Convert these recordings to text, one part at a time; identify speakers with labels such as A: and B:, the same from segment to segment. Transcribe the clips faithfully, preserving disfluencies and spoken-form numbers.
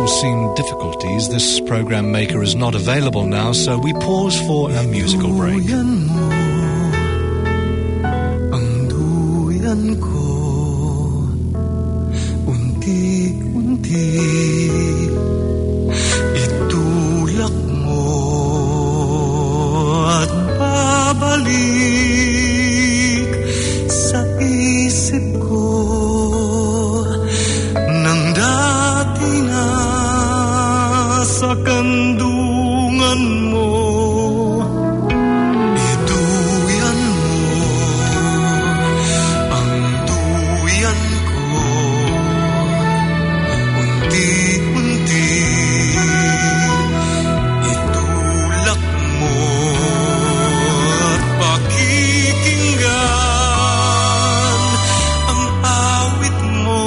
A: unforeseen difficulties, this program maker is not available now, so we pause for a musical break.
B: Ang duyan ko, unti-unti itulak mo at babalik sa isip ko nang dati na sa kandungan mo. Iduyan mo ang duyan ko, unti-unti itulak mo at pakikinggan ang awit mo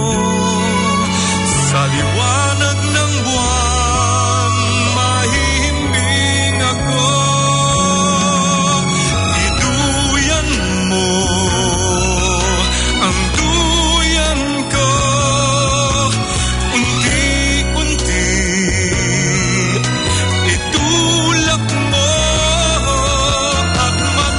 B: sa liwanag ng buwan. Mahihimbing ako, iduyan mo ang duyan ko, unti-unti itulak mo at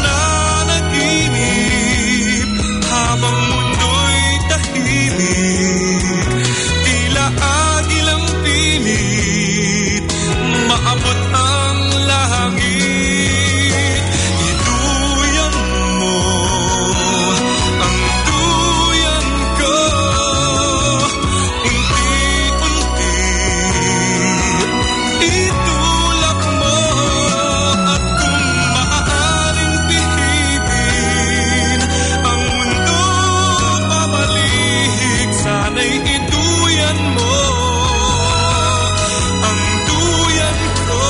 B: mananaginip habang mundo'y tahimik. Tila agilang pilit maabot ang langit. Iduyan mo ang duyan ko, unti-unti itulak mo at kung maaaring pihipin ang mundo pabalik, sana'y iduyan mo ang duyan ko.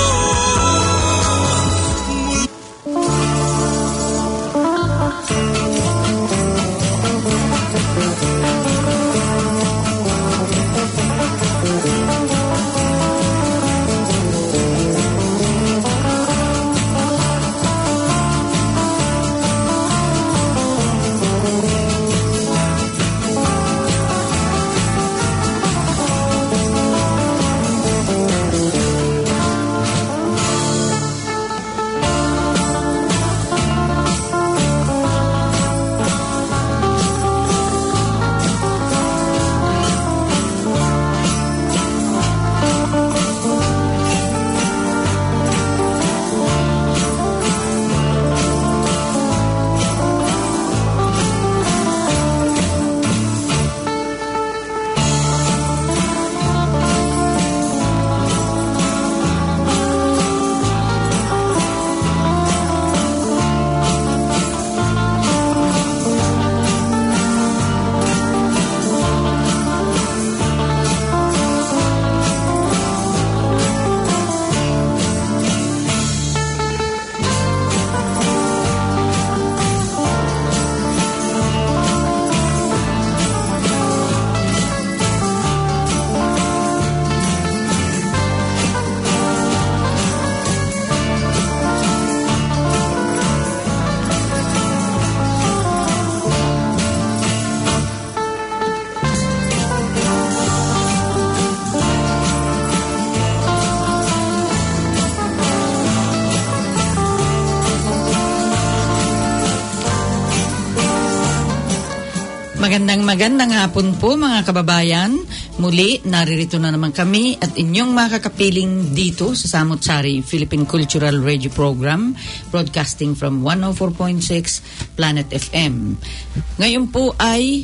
C: Magandang magandang hapon po mga kababayan. Muli, naririto na naman kami at inyong makakapiling dito sa Samut-Sari Philippine Cultural Radio Program, broadcasting from one oh four point six Planet F M. Ngayon po ay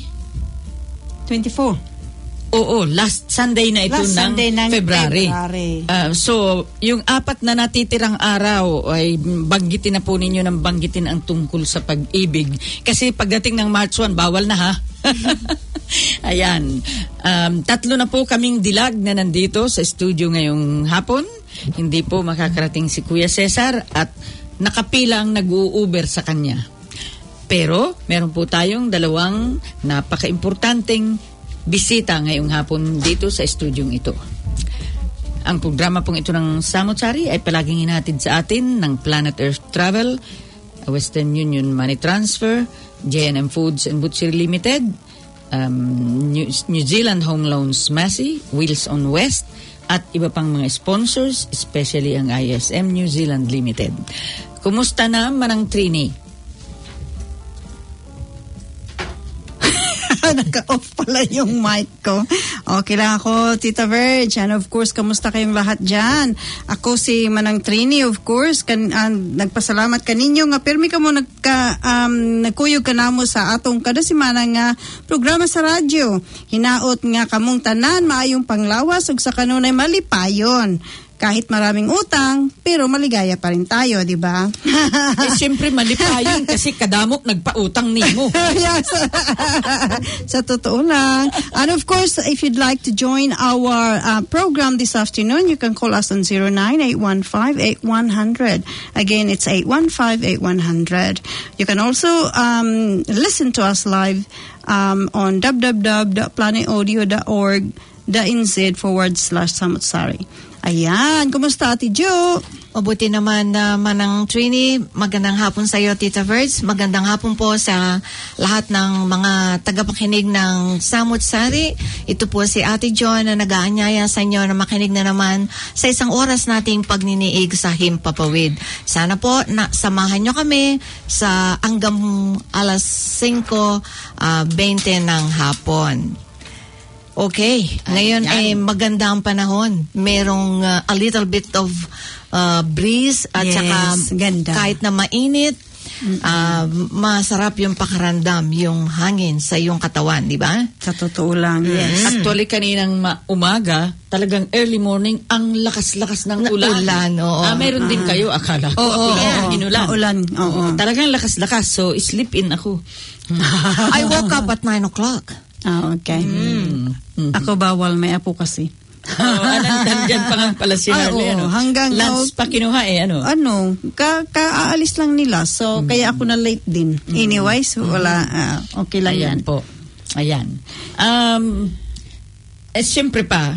D: twenty-four.
C: Oo, last Sunday na ito
D: Last
C: ng
D: Sunday ng
C: February.
D: February.
C: Uh, so, yung apat na natitirang araw ay banggitin na po ninyo ng banggitin ang tungkol sa pag-ibig. Kasi pagdating ng March first, bawal na ha. Ayan. Um, tatlo na po kaming dilag na nandito sa studio ngayong hapon. Hindi po makakarating si Kuya Cesar at nakapila ang nag-u-Uber sa kanya. Pero, meron po tayong dalawang napaka-importanteng bisita ngayong hapon dito sa studyong ito. Ang programa pong ito ng Samut-Sari ay palaging hinatid sa atin ng Planet Earth Travel, Western Union Money Transfer, J and M Foods and Butchery Limited, um, New, New Zealand Home Loans Massey, Wheels on West, at iba pang mga sponsors, especially ang I S M New Zealand Limited. Kumusta na, Manang Trini?
D: Naka-off pala yung mic ko. Okay lang ako, Tita Verge. And of course, kamusta kayong lahat dyan? Ako si Manang Trini, of course. Kan, uh, nagpasalamat kaninyo nga pirmi ka mo nagka, um, nagkuyog ka na mo sa atong kada semana nga programa sa radyo. Hinaot nga kamong tanan, maayong panglawas ug sa kanunay malipayon. Kahit maraming utang, pero maligaya pa rin tayo, di ba?
C: Eh, siyempre malipayon kasi kadamok nagpautang nimo.
D: Yes. Sa totoo lang. And of course, if you'd like to join our uh, program this afternoon, you can call us on zero nine eight one five eight one zero zero. Again, it's eight one five eight one zero zero. You can also um, listen to us live um, on w w w dot planet audio dot org dot n z forward slash samutsari. Ayan, kumusta Ate Jo?
E: Mabuti naman na uh, Manang Trini. Magandang hapon sa iyo, Tita Verts. Magandang hapon po sa lahat ng mga tagapakinig ng Samut-Sari. Ito po si Ate Jo na nag-aanyaya sa inyo na makinig na naman sa isang oras nating pagniniig sa Himpapawid. Sana po na samahan nyo kami sa hanggang alas singko twenty ng hapon. Okay, ngayon ay eh, maganda ang panahon. Merong uh, a little bit of uh, breeze at
D: yes,
E: saka
D: ganda.
E: Kahit na mainit, uh, masarap yung pakiramdam, yung hangin sa iyong katawan, di ba?
D: Sa totoo lang, yes.
C: Mm. Actually, kaninang ma- umaga, talagang early morning, ang lakas-lakas ng ulan.
E: Ulan, oo.
C: Ah, meron din kayo, akala ko.
D: Oo, oo,
C: Ulan,
D: oo.
C: inulan.
D: Ulan, oo.
C: Talagang lakas-lakas, so sleep in ako.
E: I woke up at nine o'clock.
D: Ah, okay.
C: Mm. Mm.
D: Ako bawal, may apo kasi.
C: Oh, nandyan pa nga pala si
D: Ay,
C: Harley.
D: oo,
C: ano?
D: hanggang
C: lunch
D: now-
C: pa kinuha eh, ano?
D: Ano, ka kaaalis lang nila. So, kaya ako na late din. Anyway, so wala, ah, okay lang
C: Ayan
D: yan.
C: po. Ayan. Um, eh, siyempre pa,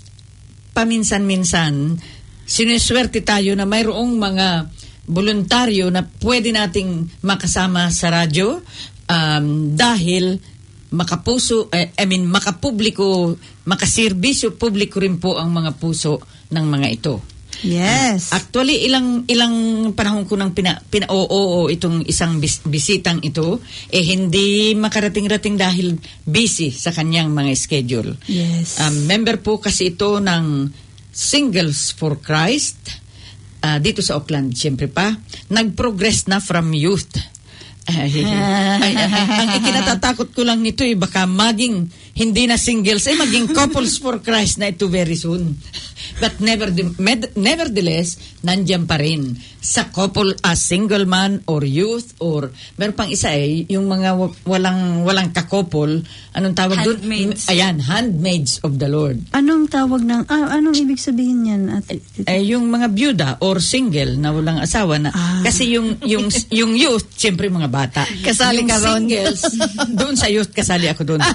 C: paminsan-minsan, sinuswerte tayo na mayroong mga voluntaryo na pwede nating makasama sa radyo um, dahil makapuso, eh, I mean, makapubliko, makaserbisyo publiko rin po ang mga puso ng mga ito.
D: Yes.
C: Actually, ilang ilang panahon ko nang pina, pina oo, oo, itong isang bis, bisitang ito, eh hindi makarating-rating dahil busy sa kanyang mga schedule.
D: Yes.
C: Um, member po kasi ito ng Singles for Christ, uh, dito sa Auckland, siyempre pa. Nag-progress na from youth. Ay, ay, ay, ang ikinatatakot ko lang nito eh, baka maging hindi na singles, eh maging couples for Christ na ito very soon. But never, med, nevertheless, nandiyan pa rin sa couple, a single man or youth or meron pang isa eh, yung mga walang walang kakopol, anong tawag doon?
E: Handmaids.
C: Ayan, handmaids of the Lord.
D: Anong tawag ng, ah, anong ibig sabihin yan? At,
C: Eh, yung mga byuda or single na walang asawa na
D: Ah.
C: kasi yung yung yung youth siyempre mga bata.
E: Kasali
C: yung
E: ka ron.
C: singles doon sa youth kasali ako doon.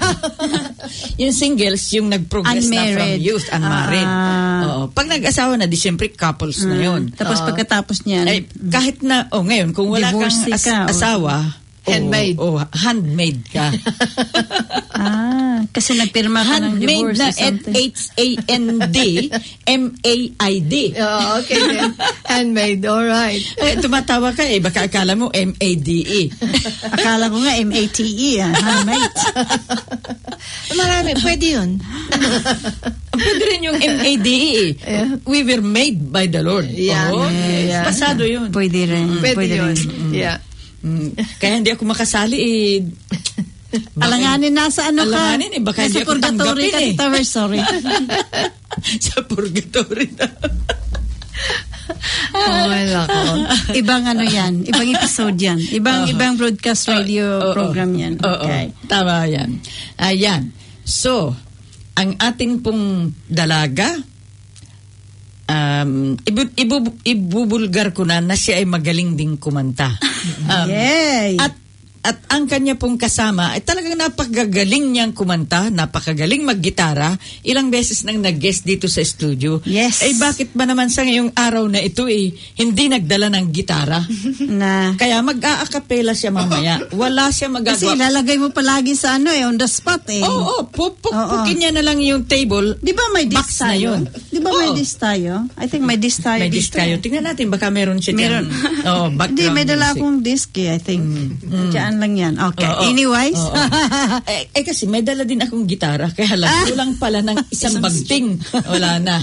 C: Yung singles yung nag-progress na from
D: Unmarried.
C: youth unmarried.
D: Ah.
C: Oo. Pag nag-asawa na di siyempre couples na yun.
D: Tapos pagkatapos niyan,
C: Eh, kahit na oh ngayon kung wala kang
D: Divorcee
C: as-
D: ka, o-
C: asawa,
E: Handmaid.
C: Oh, oh, handmaid ka.
D: ah, kasi nagpirma ka ng
C: Handmaid
D: divorce
C: na
D: or something.
C: H A N D M A I D.
E: Oh, okay then. Handmade, alright.
C: Eh, tumatawa ka eh. Baka akala mo M A D E.
D: Akala ko nga M A T E, ah, handmate.
E: Marami, pwede yun.
C: Pwede rin yung M A D E eh. We were made by the Lord.
E: Yeah.
C: Oo.
E: Yeah.
C: Pasado yun.
D: Pwede rin.
E: Pwede, yun.
D: rin.
E: Yeah.
C: Mm. Kaya hindi ako makasali eh.
D: Alanganin nasa ano ka?
C: Alanganin eh, baka hindi
D: nasa
C: ako
D: purgatory
C: tanggapin
D: ka,
C: eh.
D: Tita Ver, sorry.
C: Sa purgatory na.
E: Oh, wala ko.
D: Ibang ano yan, ibang episode yan. Ibang
C: Oo.
D: ibang broadcast radio
C: Oo.
D: program yan.
C: Oo.
D: Okay.
C: Tama yan. Ayan. So, ang ating pong dalaga, um, ibu, ibu, ibubulgar ko na na siya ay magaling ding kumanta. Um,
D: Yay!
C: At At ang kanya pong kasama ay talagang napakagaling niyang kumanta, napakagaling maggitara. Ilang beses nang nag-guest dito sa studio.
D: Yes.
C: Eh bakit ba naman sa ngayong araw na ito eh, hindi nagdala ng gitara?
D: Na.
C: Kaya mag-aakapela siya mamaya. Wala siya
D: Kasi
C: magagawa.
D: ilalagay mo palagi sa ano eh, on the spot eh.
C: Oo, oh, oh, pupukpukin
D: Oo.
C: niya na lang yung table.
D: Di ba may
C: Box
D: disc
C: na
D: tayo?
C: yun.
D: Di ba may
C: Oo.
D: disc tayo? I think may disc tayo
C: May disc
D: dito.
C: tayo. Tingnan natin, baka meron siya
D: Meron.
C: dyan. Oh, background
D: Hindi, may dala
C: music.
D: akong disc eh, I think. Diyan lang yan. Okay.
C: Oo.
D: Anyways.
C: Oo. eh, eh kasi may dala din akong gitara. Kaya lang,
D: Ah.
C: kulang pala ng isang bagting. Wala na.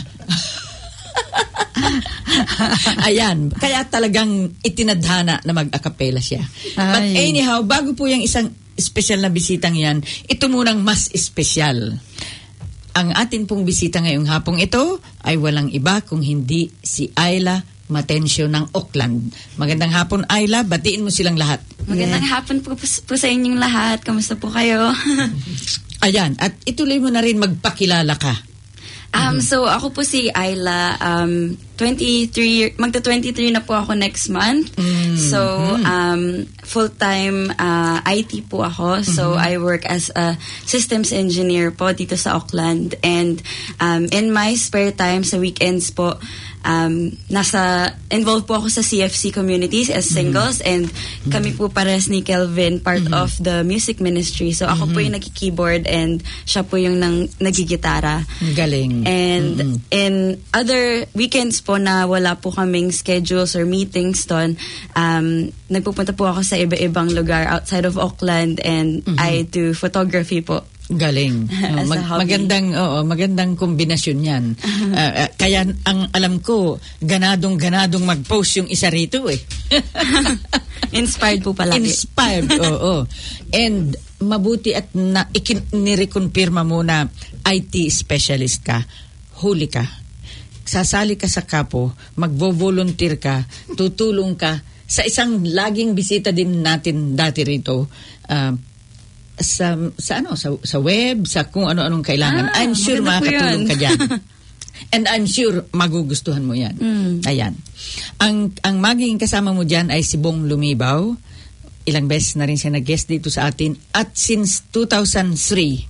C: Ayan. Kaya talagang itinadhana na mag-akapela siya. But
D: Ay.
C: anyhow, bago po yung isang espesyal na bisitang yan, ito munang mas espesyal. Ang atin pong bisita ngayong hapong ito ay walang iba kung hindi si Ayla Matencio ng Auckland. Magandang hapon, Ayla. Batiin mo silang lahat.
F: Magandang hapon po, po sa inyong lahat. Kamusta po kayo?
C: Ayan. At ituloy mo na rin magpakilala ka.
F: um, so, ako po si Ayla. Um, twenty-three, magta twenty-three na po ako next month. So, um, full-time uh, I T po ako. So, I work as a systems engineer po dito sa Auckland. And um, in my spare time, sa weekends po, um, nasa, involved po ako sa C F C communities as singles. And kami po pares ni Kelvin, part of the music ministry. So, ako po yung nagki-keyboard and siya po yung nang, nagigitara.
C: Galing.
F: And in other weekends po na wala po kaming schedules or meetings doon, um, nagpupunta po ako sa iba-ibang lugar outside of Auckland and I do photography po.
C: Galing. Oh,
F: As a
C: mag-
F: hobby.
C: magandang oo, magandang kombinasyon 'yan. Ah, ah, kaya ang alam ko, ganadong-ganadong mag-post yung isa rito eh.
F: Inspired po palagi.
C: Inspired, oo. And mabuti at na ikin- nireconfirma mo na I T specialist ka. Huli ka. Sasali ka sa kapo, magvo-volunteer ka, tutulong ka sa isang laging bisita din natin dati rito. ah, sa sa ano sa, sa web, sa kung ano-anong kailangan.
F: Ah,
C: I'm sure
F: maganda po
C: makakatulong
F: yun.
C: ka diyan. And I'm sure magugustuhan mo 'yan. Ayan. Ang ang magiging kasama mo diyan ay si Bong Lumibaw. Ilang beses na rin siya nag-guest dito sa atin at since two thousand three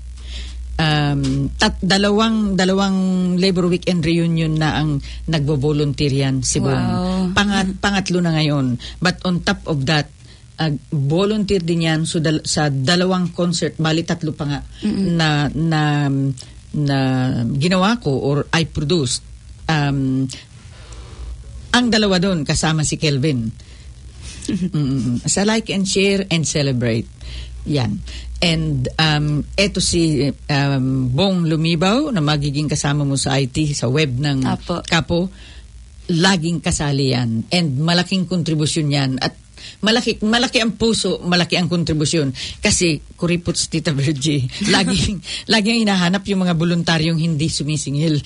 C: um tat dalawang dalawang Labor Weekend reunion na ang nagbo-volunteer yan si Bong.
F: Wow.
C: Pangat, pangatlo na ngayon. But on top of that, uh, volunteer din yan so dal- sa dalawang concert, bali tatlo pa nga na na na ginawa ko or I produced. Um, ang dalawa doon kasama si Kelvin. Mm, sa like and share and celebrate. Yan. And um, eto si um, Bong Lumibaw na magiging kasama mo sa I T, sa web ng
F: Apo.
C: Kapo. Laging kasali yan. And malaking kontribusyon yan. At malaki malaki ang puso, malaki ang kontribusyon. Kasi, kuripots Tita Virgie, laging, laging hinahanap yung mga voluntaryong hindi sumisingil.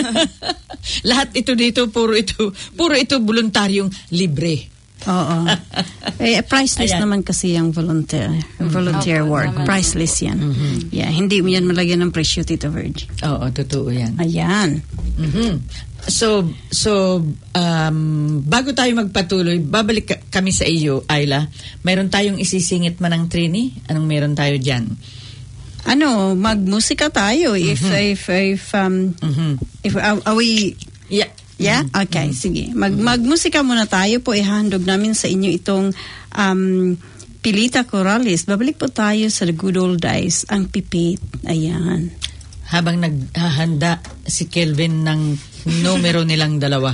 C: Lahat ito dito, puro ito, puro ito voluntaryong libre.
D: Oo. Eh, priceless
C: Ayan.
D: naman kasi yung volunteer volunteer
F: Opo,
D: work.
F: naman.
D: Priceless yan. Yeah, hindi mo yan malagyan ng presyo, Tito Verge.
C: Oo, totoo yan.
D: Ayan.
C: Mhm. So, so um, bago tayo magpatuloy, babalik ka- kami sa iyo, Ayla. Mayroon tayong isisingit man ng Trini. Anong meron tayo dyan?
D: Ano, magmusika tayo if if if um
C: Mhm.
D: if are, are we
C: Yeah.
D: Yeah? Okay, sige. Mag magmusika muna tayo po. Ihandog namin sa inyo itong um, Pilita Corrales. Babalik po tayo sa the good old days. Ang pipit. Ayan.
C: Habang naghahanda si Kelvin ng numero nilang dalawa.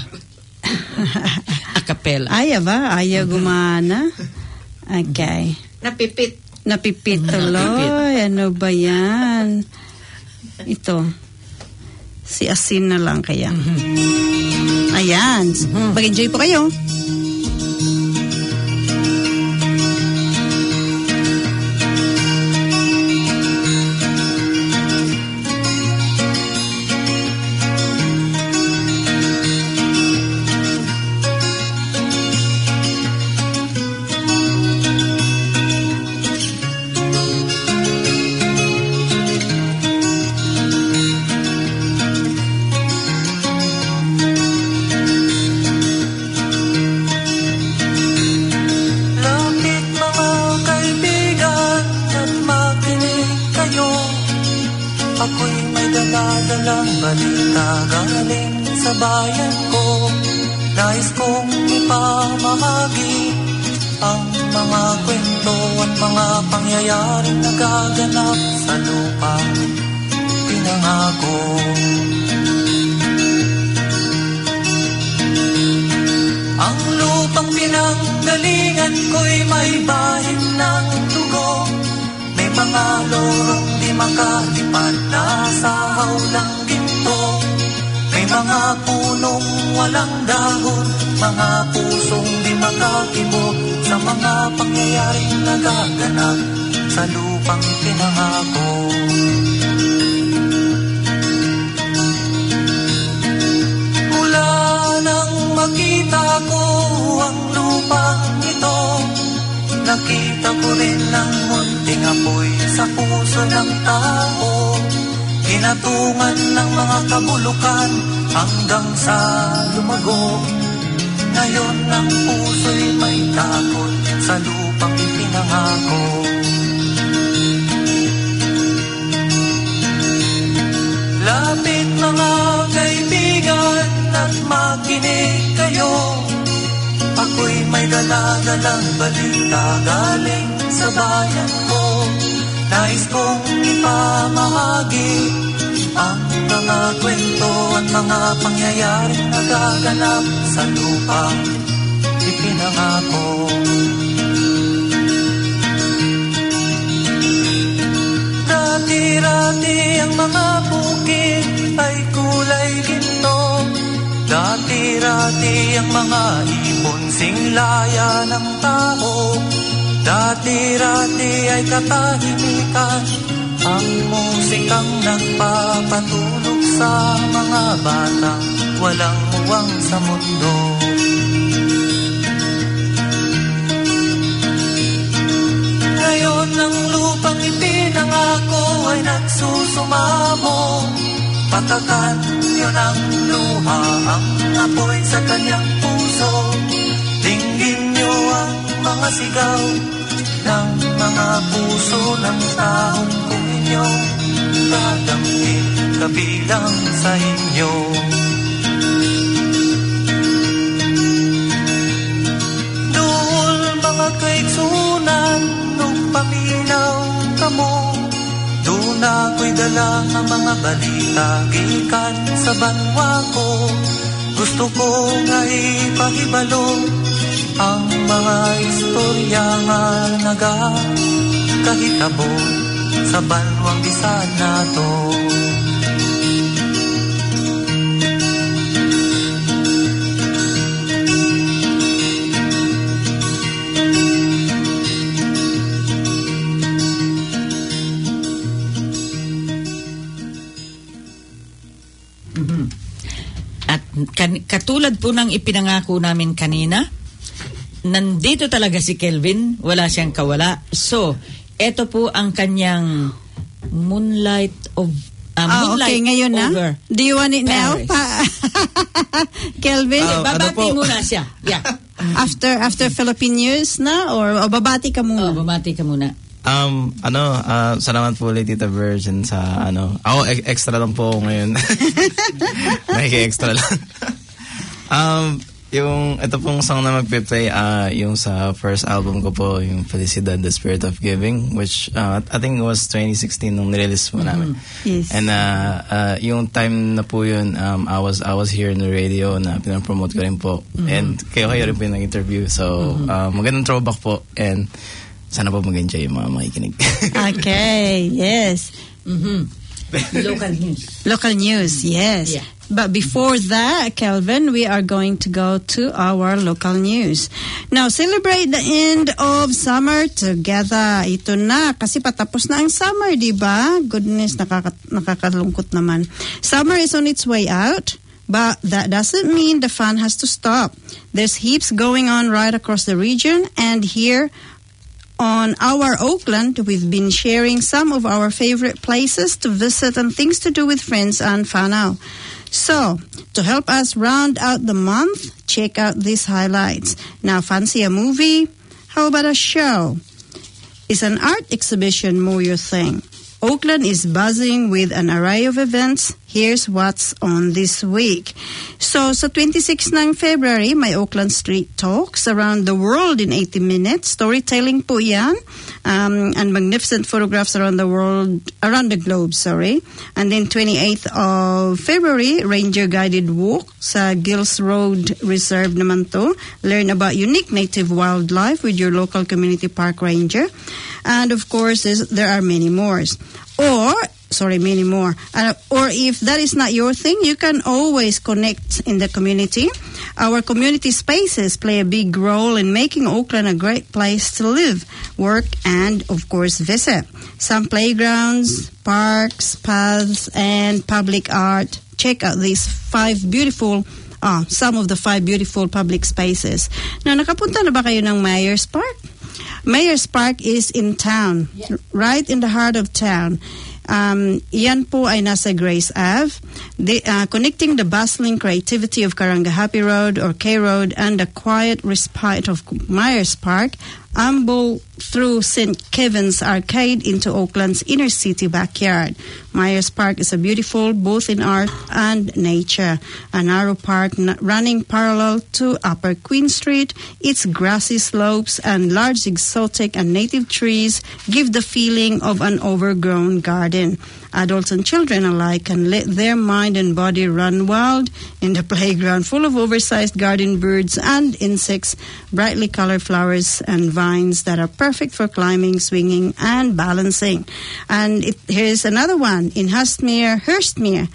C: Acapella.
D: Ayaw ba? Ayaw gumana? Okay.
C: Napipit.
D: Napipit tuloy. Ano ba yan? Ito. Si Asin na lang kaya. Ayan. Mag-enjoy po kayo.
G: balita galing sa bayan ko. Nais kong ipamahagi ang mga kwento at mga pangyayaring nagaganap sa lupang pinangako. Ang lupang pinanggalingan ko'y may bahid ng dugo. May mga lorong di makalipad na sa hawlang ginto. May mga punong walang dahon, mga pusong di makakibot sa mga pangyayaring nagaganap sa lupang pinangako. Mula nang makita ko ang lupang ito, nakita ko rin ang munting apoy sa puso ng tao. Hinatungan ng mga kabulukan hanggang sa lumago. Ngayon ang puso'y may takot sa lupang ipinangako. Lapit mga kaibigan at makinig kayo. Ako'y may dala-dalang balita galing sa bayan ko. Nais kong ipamahagi ang mga kwento at mga pangyayaring nagaganap sa lupang ipinangako. Dati-rati ang mga bukid ay kulay ginto. Dati-rati ang mga ibon singlaya ng tao. Dati-rati ay katahimikan ang musikang nagpapatulog sa mga batang walang uwang sa mundo. Ngayon ang lupang ipinangako ay nagsusumamo. Patakan niyo ng luha ang apoy sa kanyang puso. Dinggin niyo ang mga sigaw ng mga puso ng taong kung inyong dadamhin kabilang sa inyo. Duol mga kaigsunan nung paminaw kamo. Doon ako'y dala ang mga balita gikan sa banwa ko. Gusto ko nga ipahibalo ang mga istorya nga nagakahitabo sa banwang bisan nato.
C: At kan- katulad po ng ipinangako namin kanina, nandito talaga si Kelvin, wala siyang kawala. So, eto po ang kanyang Moonlight of uh,
D: Ah,
C: Moonlight
D: okay, ngayon na?
C: Over
D: Do you want it now?
C: Paris.
D: Pa- Kelvin,
H: Ah, ano
C: Babati
H: po?
C: muna siya. Yeah.
D: after after Philippine news na or, o babati ka muna?
C: Oh, babati ka muna.
H: Um, ano, uh, salamat po ulit Tita Virgin sa ano. Ako, e- extra lang po ako ngayon. Nakiki-extra lang. um, yung, ito pong song na magpe-play, uh, yung sa first album ko po, yung Felicidad, The Spirit of Giving, which uh, I think it was twenty sixteen nung nirelease po namin.
D: Yes.
H: And uh, uh, yung time na po yun, um, I was I was here in the radio na pinapromote ko rin po. And kayo kayo rin po yung nag-interview. So, uh, magandang throwback po. And sana po mag-enjoy yung mga makikinig.
D: Okay, yes.
C: Mhm. Local news.
D: Local news, yes.
C: Yeah.
D: But before that, Kelvin, we are going to go to our local news. Now, celebrate the end of summer together. Ito na, kasi patapos na ang summer, di ba? Goodness, nakaka- nakakalungkot naman. Summer is on its way out, but that doesn't mean the fun has to stop. There's heaps going on right across the region, and here on our Oakland, we've been sharing some of our favorite places to visit and things to do with friends and whānau. So, to help us round out the month, check out these highlights. Now, fancy a movie? How about a show? Is an art exhibition more your thing? Oakland is buzzing with an array of events Here's what's on this week. So, sa twenty-six ng February, may Oakland Street Talks around the world in eighty minutes. Storytelling po yan. Um, and magnificent photographs around the world, around the globe, sorry. And then twenty-eighth of February, Ranger Guided Walk sa Gills Road Reserve naman to. Learn about unique native wildlife with your local community park ranger. And of course, there are many more. Or, sorry, many more. Uh, or if that is not your thing, you can always connect in the community. Our community spaces play a big role in making Oakland a great place to live, work, and, of course, visit. Some playgrounds, parks, paths, and public art. Check out these five beautiful, ah, some of the five beautiful public spaces. Now, nakapunta na ba kayo ng Myers Park? Myers Park is in town, yeah. Right in the heart of town. Um, yan po ay nasa Grace Ave, the, uh, connecting the bustling creativity of Karangahape Road or K Road and the quiet respite of Myers Park, amble through Saint Kevin's Arcade into Oakland's inner city backyard. Myers Park is a beautiful both in art and nature. A narrow park n- running parallel to Upper Queen Street, its grassy slopes and large exotic and native trees give the feeling of an overgrown garden. Adults and children alike can let their mind and body run wild in the playground full of oversized garden birds and insects, brightly colored flowers and vines that are perfect for climbing, swinging, and balancing. And it, here's another one in Hurstmere, Hurstmere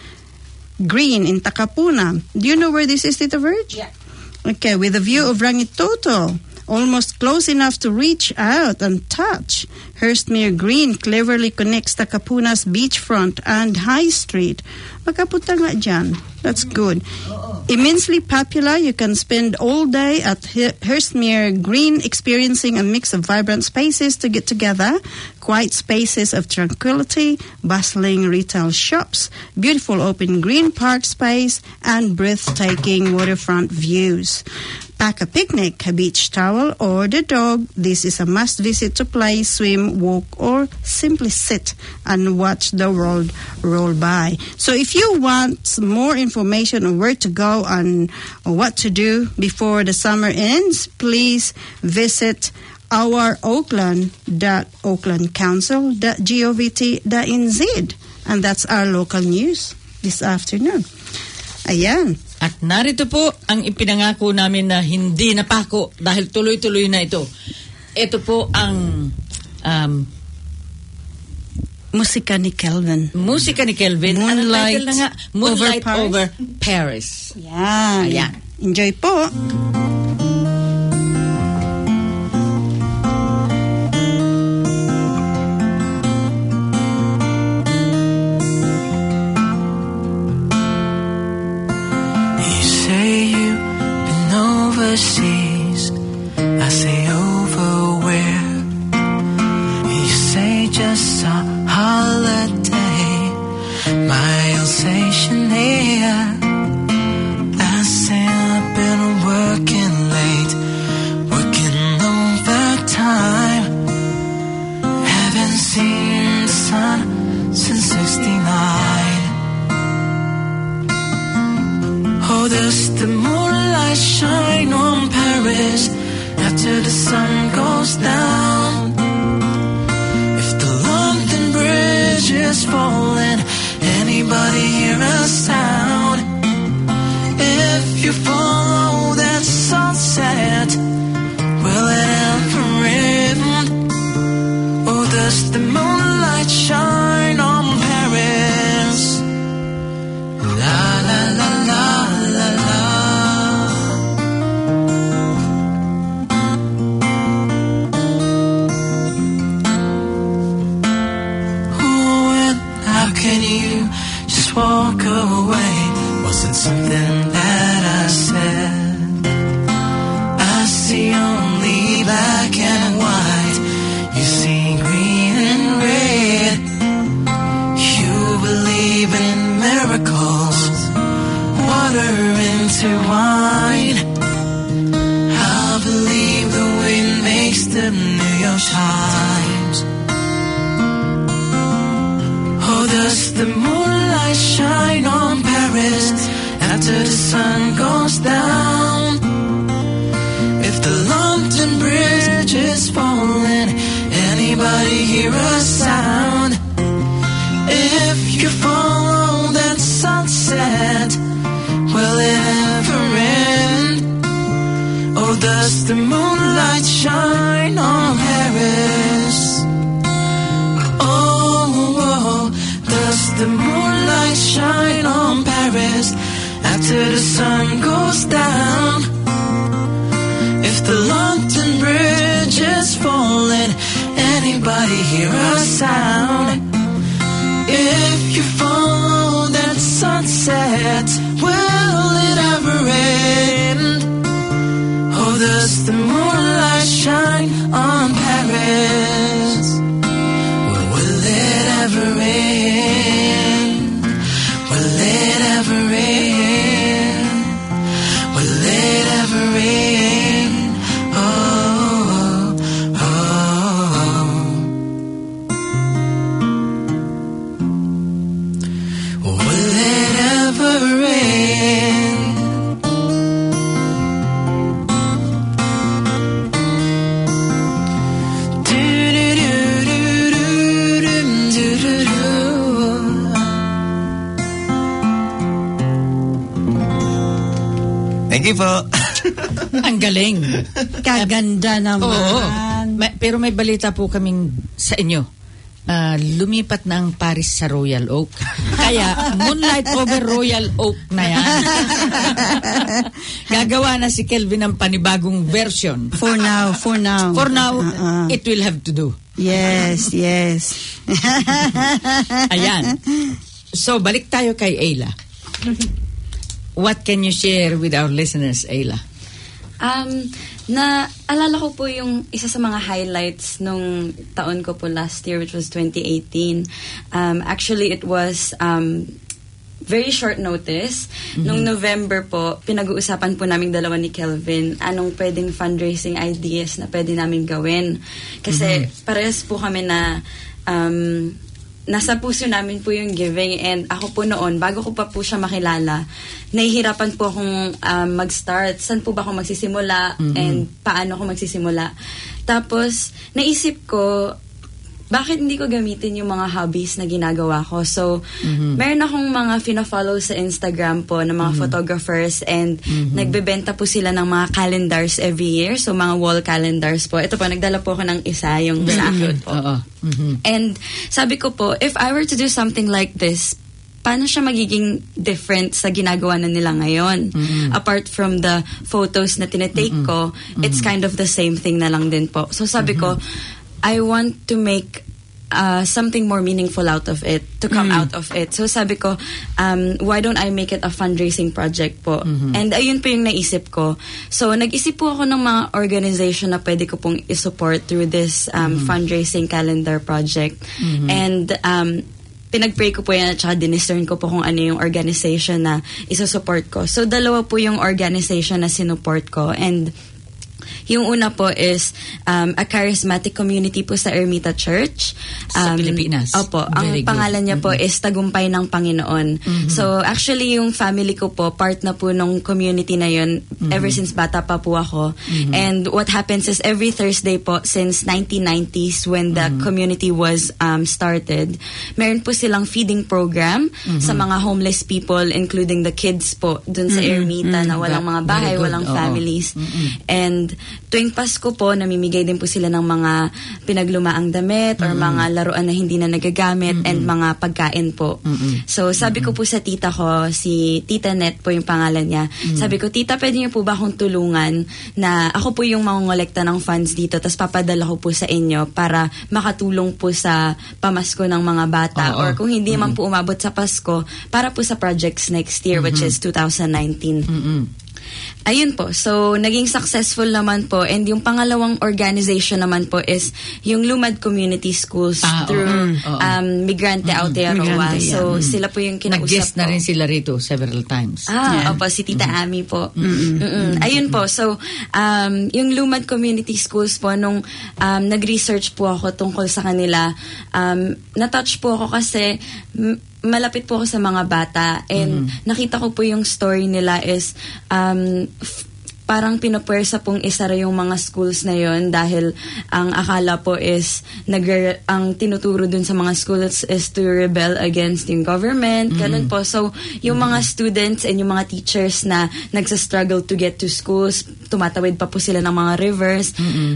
D: Green in Takapuna. Do you know where this is, Tita Verge?
C: Yeah.
D: Okay, with a view of Rangitoto, almost close enough to reach out and touch. Hurstmere Green cleverly connects Takapuna's beachfront and High Street. Makapunta nga dyan. That's good. Immensely popular, you can spend all day at Hurstmere Green experiencing a mix of vibrant spaces to get together, quiet spaces of tranquility, bustling retail shops, beautiful open green park space, and breathtaking waterfront views. Pack a picnic, a beach towel, or the dog. This is a must-visit to play, swim, walk, or simply sit and watch the world roll by. So if you want more information on where to go and what to do before the summer ends, please visit our oakland dot oakland council dot govt dot n z. And that's our local news this afternoon. Ayan.
C: At narito po ang ipinangako namin na hindi napako dahil tuloy-tuloy na ito. Ito po ang um,
D: musika ni Kelvin.
C: Musika ni Kelvin.
D: Moonlight,
C: na nga? Moonlight
D: over Paris.
C: Over Paris.
D: Yan.
C: Ayan.
D: Enjoy po.
G: Overseas, I say over where? You say just a holiday, my Alsatian here. I say I've been working late, working overtime. Haven't seen the sun since sixty-nine. Oh, does the moonlight shine on Paris after the sun goes down? If the London Bridge is falling, anybody hear a sound? If you follow that sunset, will it ever end? Oh, does the moonlight shine on Paris? La la la la. Can you just walk away? Wasn't something that I said. I see only black and white. You see green and red. You believe in miracles, water into wine. I believe the wind makes the New York Times. Oh, does the moonlight shine on Paris after the sun goes down? If the London Bridge is falling, anybody hear a sound? If you follow that sunset, will it ever end? Oh, does the moonlight shine on Paris? Oh, oh, does the moonlight shine on Paris after the sun goes down? If the London Bridge is falling, anybody hear a sound? If you follow that sunset, will it ever end? Oh, does the moonlight shine on Paris? Well, will it ever end? Will it ever end? Will it ever end? Oh, oh, oh. Will it ever end?
H: Thank you po.
C: Ang galing.
D: Kaganda naman.
C: Oo. Ma- pero may balita po kaming sa inyo. Ah, lumipat na ang Paris sa Royal Oak. Kaya, Moonlight over Royal Oak na yan. Gagawa na si Kelvin ng panibagong version.
D: For now, for now.
C: For now,
D: Uh-uh.
C: it will have to do.
D: Yes, yes.
C: Ayan. So, balik tayo kay Ayla. What can you share with our listeners, Ayla?
F: Um, na alala ko po yung isa sa mga highlights nung taon ko po last year, which was twenty eighteen. Um, actually, it was um, very short notice. Mm-hmm. Nung November po, pinag-uusapan po namin dalawa ni Kelvin anong pwedeng fundraising ideas na pwede namin gawin. Kasi mm-hmm. parehas po kami na um, nasa puso namin po yung giving, and ako po noon, bago ko pa po siya makilala, nahihirapan po akong um, mag-start. Saan po ba ako magsisimula mm-hmm. and paano ako magsisimula. Tapos, naisip ko, bakit hindi ko gamitin yung mga hobbies na ginagawa ko? So, mm-hmm. meron akong mga fina-follow sa Instagram po ng mga mm-hmm. photographers, and mm-hmm. nagbebenta po sila ng mga calendars every year. So, mga wall calendars po. Ito po, nagdala po ako ng isa, yung sa akin po.
C: Uh-uh. Mm-hmm.
F: And sabi ko po, if I were to do something like this, paano siya magiging different sa ginagawa na nila ngayon? Mm-hmm. Apart from the photos na tinetake mm-hmm. ko, mm-hmm. it's kind of the same thing na lang din po. So sabi mm-hmm. ko, I want to make uh, something more meaningful out of it, to come mm-hmm. out of it. So sabi ko, um, why don't I make it a fundraising project po? Mm-hmm. And ayun po yung naisip ko. So nag-isip po ako ng mga organization na pwede ko pong isupport through this um, mm-hmm. fundraising calendar project. Mm-hmm. And um, pinag-pray ko po yan at saka diniscern ko po kung ano yung organization na isa-support ko. So dalawa po yung organization na sinupport ko, and yung una po is um, a charismatic community po sa Ermita Church.
C: Sa
F: Um,
C: Pilipinas.
F: Opo. Ang pangalan niya po mm-hmm. is Tagumpay ng Panginoon. Mm-hmm. So, actually, yung family ko po, part na po nung community na yun mm-hmm. ever since bata pa po ako. Mm-hmm. And what happens is every Thursday po, since nineteen nineties when the mm-hmm. community was um, started, meron po silang feeding program mm-hmm. sa mga homeless people, including the kids po, dun sa mm-hmm. Ermita mm-hmm. na walang mga bahay, walang families. Mm-hmm. And tuwing Pasko po, namimigay din po sila ng mga pinaglumaang damit mm-hmm. or mga laruan na hindi na nagagamit mm-hmm. and mga pagkain po. Mm-hmm. So, sabi mm-hmm. ko po sa tita ko, si Tita Net po yung pangalan niya, mm-hmm. sabi ko, tita, pwede niyo po ba akong tulungan na ako po yung mangongolekta ng funds dito, tapos papadala ko po sa inyo para makatulong po sa pamasko ng mga bata oh, or kung hindi mm-hmm. man po umabot sa Pasko, para po sa projects next year, mm-hmm. which is twenty nineteen.
C: Mm-hmm.
F: ayun po, so naging successful naman po, and yung pangalawang organization naman po is yung Lumad Community Schools
C: Ah,
F: through
C: oo. Oo.
F: um, Migrante Aotearoa.
D: Migrante,
F: So sila po yung kinausap
C: Nag-guest
F: po.
C: na rin sila rito several times.
F: Ah, opo, si Tita Ami po. Mm-mm. Ayun po. So, um, yung Lumad Community Schools po, nung um, nag-research po ako tungkol sa kanila, um, na-touch po ako kasi m- malapit po ako sa mga bata, and nakita ko po yung story nila is um, f- parang pinapwersa pong isara yung mga schools na yon dahil ang akala po is nag ang tinuturo dun sa mga schools is to rebel against yung government, ganun po. So, yung mga students and yung mga teachers na nagsa-struggle to get to schools, tumatawid pa po sila ng mga rivers.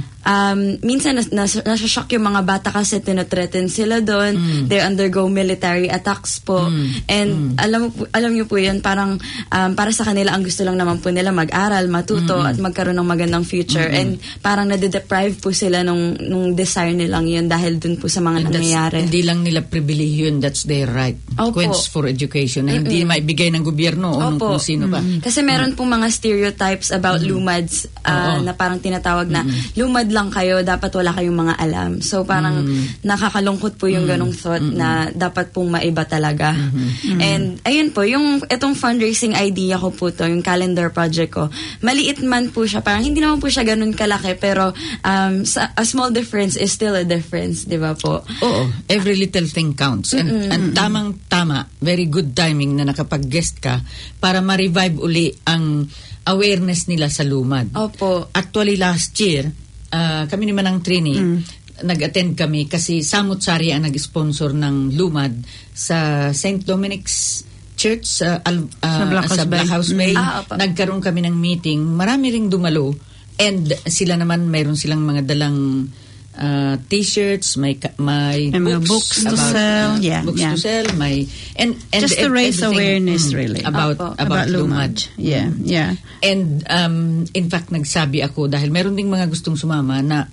F: Um, minsan nas, nas, nasashock yung mga bata kasi tinathreaten sila doon. They undergo military attacks po. And alam mo po, alam niyo po yun, parang um, para sa kanila ang gusto lang naman po nila mag-aral, matuto at magkaroon ng magandang future. And parang nade-deprive po sila nung, nung desire nilang yun dahil dun po sa mga
C: And that's-
F: nangyayari.
C: Hindi lang nila pribilehiyo yun, that's their right.
F: Opo.
C: Quench for education na hindi maibigay ng gobyerno o nung
F: Opo.
C: kung sino pa.
F: Kasi meron pong mga stereotypes about lumads uh,
C: Oo.
F: na parang tinatawag na lumad lang kayo, dapat wala kayong mga alam. So parang nakakalungkot po yung ganong thought na dapat pong maiba talaga. And ayun po, yung itong fundraising idea ko po to, yung calendar project ko, maliit man po siya, parang hindi naman po siya ganun kalaki, pero um, sa, a small difference is still a difference, di ba po?
C: Oo, every little thing counts. And, and tamang-tama, very good timing na nakapag-guest ka para ma-revive uli ang awareness nila sa lumad.
F: Opo.
C: Actually, last year, ah, kami naman ng Trini, nag-attend kami kasi Samut Sari ang nag-sponsor ng lumad sa Saint Dominic's Church sa, Al- ah,
D: Sa Black House
C: sa Black
D: Bay.
C: House Bay.
F: Ah, opo.
C: Nagkaroon kami ng meeting. Marami ring dumalo. And sila naman, mayroon silang mga dalang uh, t-shirts, may ka- may,
D: May mga books to sell. Yeah,
C: books
D: yeah.
C: to sell, may and and
D: Just to
C: ev-
D: raise
C: everything,
D: awareness,
C: mm,
D: really.
C: about
F: Opo.
C: about, lumad.
D: Yeah, yeah.
C: And um, in fact, nagsabi ako dahil meron ding mga gustong sumama na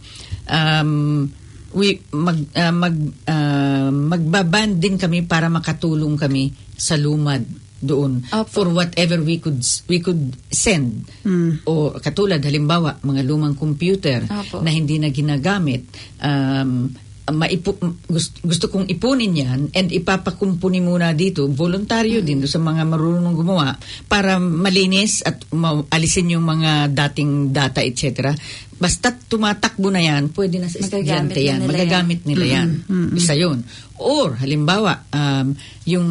C: um, we mag uh, mag uh, magbaband din kami para makatulong kami sa lumad doon
F: Opo.
C: for whatever we could we could send. O katulad halimbawa mga lumang computer
F: Opo.
C: na hindi na ginagamit, um, maipu, gusto, gusto kong ipunin yan and ipapakumpuni muna dito, voluntaryo din doon sa mga marunong gumawa para malinis at ma- alisin yung mga dating data, et cetera. Basta tumatakbo na yan, pwede na sa
F: Magagamit
C: estudyante
F: na
C: yan.
F: nila
C: Magagamit nila yan. Isa yun. Or, halimbawa, um, yung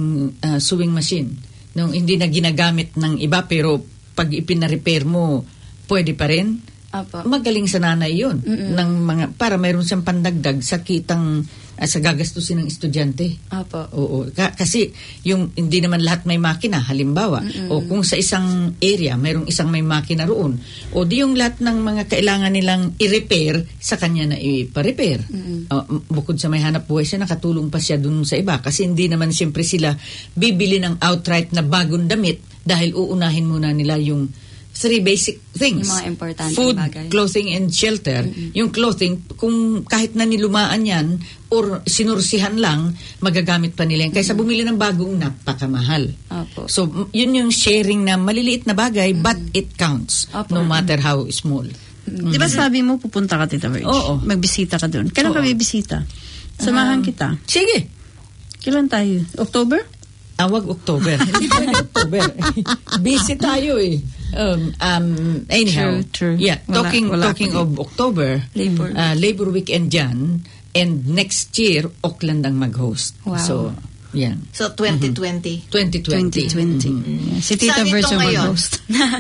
C: uh, sewing machine, nung hindi na ginagamit ng iba pero pag ipinarepair mo, pwede pa rin.
F: Opo.
C: Magaling sa nanay yun. Ng mga, para mayroon siyang pandagdag sa kitang, uh, sa gagastusin ng estudyante.
F: Opo.
C: Oo. Ka- kasi yung hindi naman lahat may makina, halimbawa. O kung sa isang area, mayroong isang may makina roon. O di yung lahat ng mga kailangan nilang i-repair, sa kanya na i-repair. O, m- bukod sa may hanap buhay siya, nakatulong pa siya dun sa iba. Kasi hindi naman siyempre sila bibili ng outright na bagong damit dahil uunahin muna nila yung three basic things.
F: Yung mga importanteng
C: Food,
F: bagay.
C: clothing, and shelter. Yung clothing, kung kahit na nilumaan yan or sinursihan lang, magagamit pa nila yan. Kaysa bumili ng bagong napakamahal.
F: Opo.
C: So, m- yun yung sharing na maliliit na bagay, but it counts.
F: Opo.
C: No matter how small.
D: Di ba sabi mo, pupunta ka, Tita Verge?
C: Oo.
D: Magbisita ka doon. Kailan ka
C: Oo.
D: bibisita? Samahan kita.
C: Sige.
D: Kailan tayo? October?
C: Awag October. Hindi pwede October. Busy tayo eh. Um, um, anyhow.
D: True, true.
C: Yeah,
D: Wala-
C: talking
D: wala
C: talking
D: pa
C: of October,
F: Labor.
C: uh, Labor Weekend dyan, and next year, Auckland ang mag-host.
F: Wow.
C: So, yan.
E: So, twenty twenty.
C: twenty twenty.
D: twenty twenty. Yeah. Si Tita
E: Saan
D: Verge
E: ito
D: ang
E: ngayon?
D: mag-host.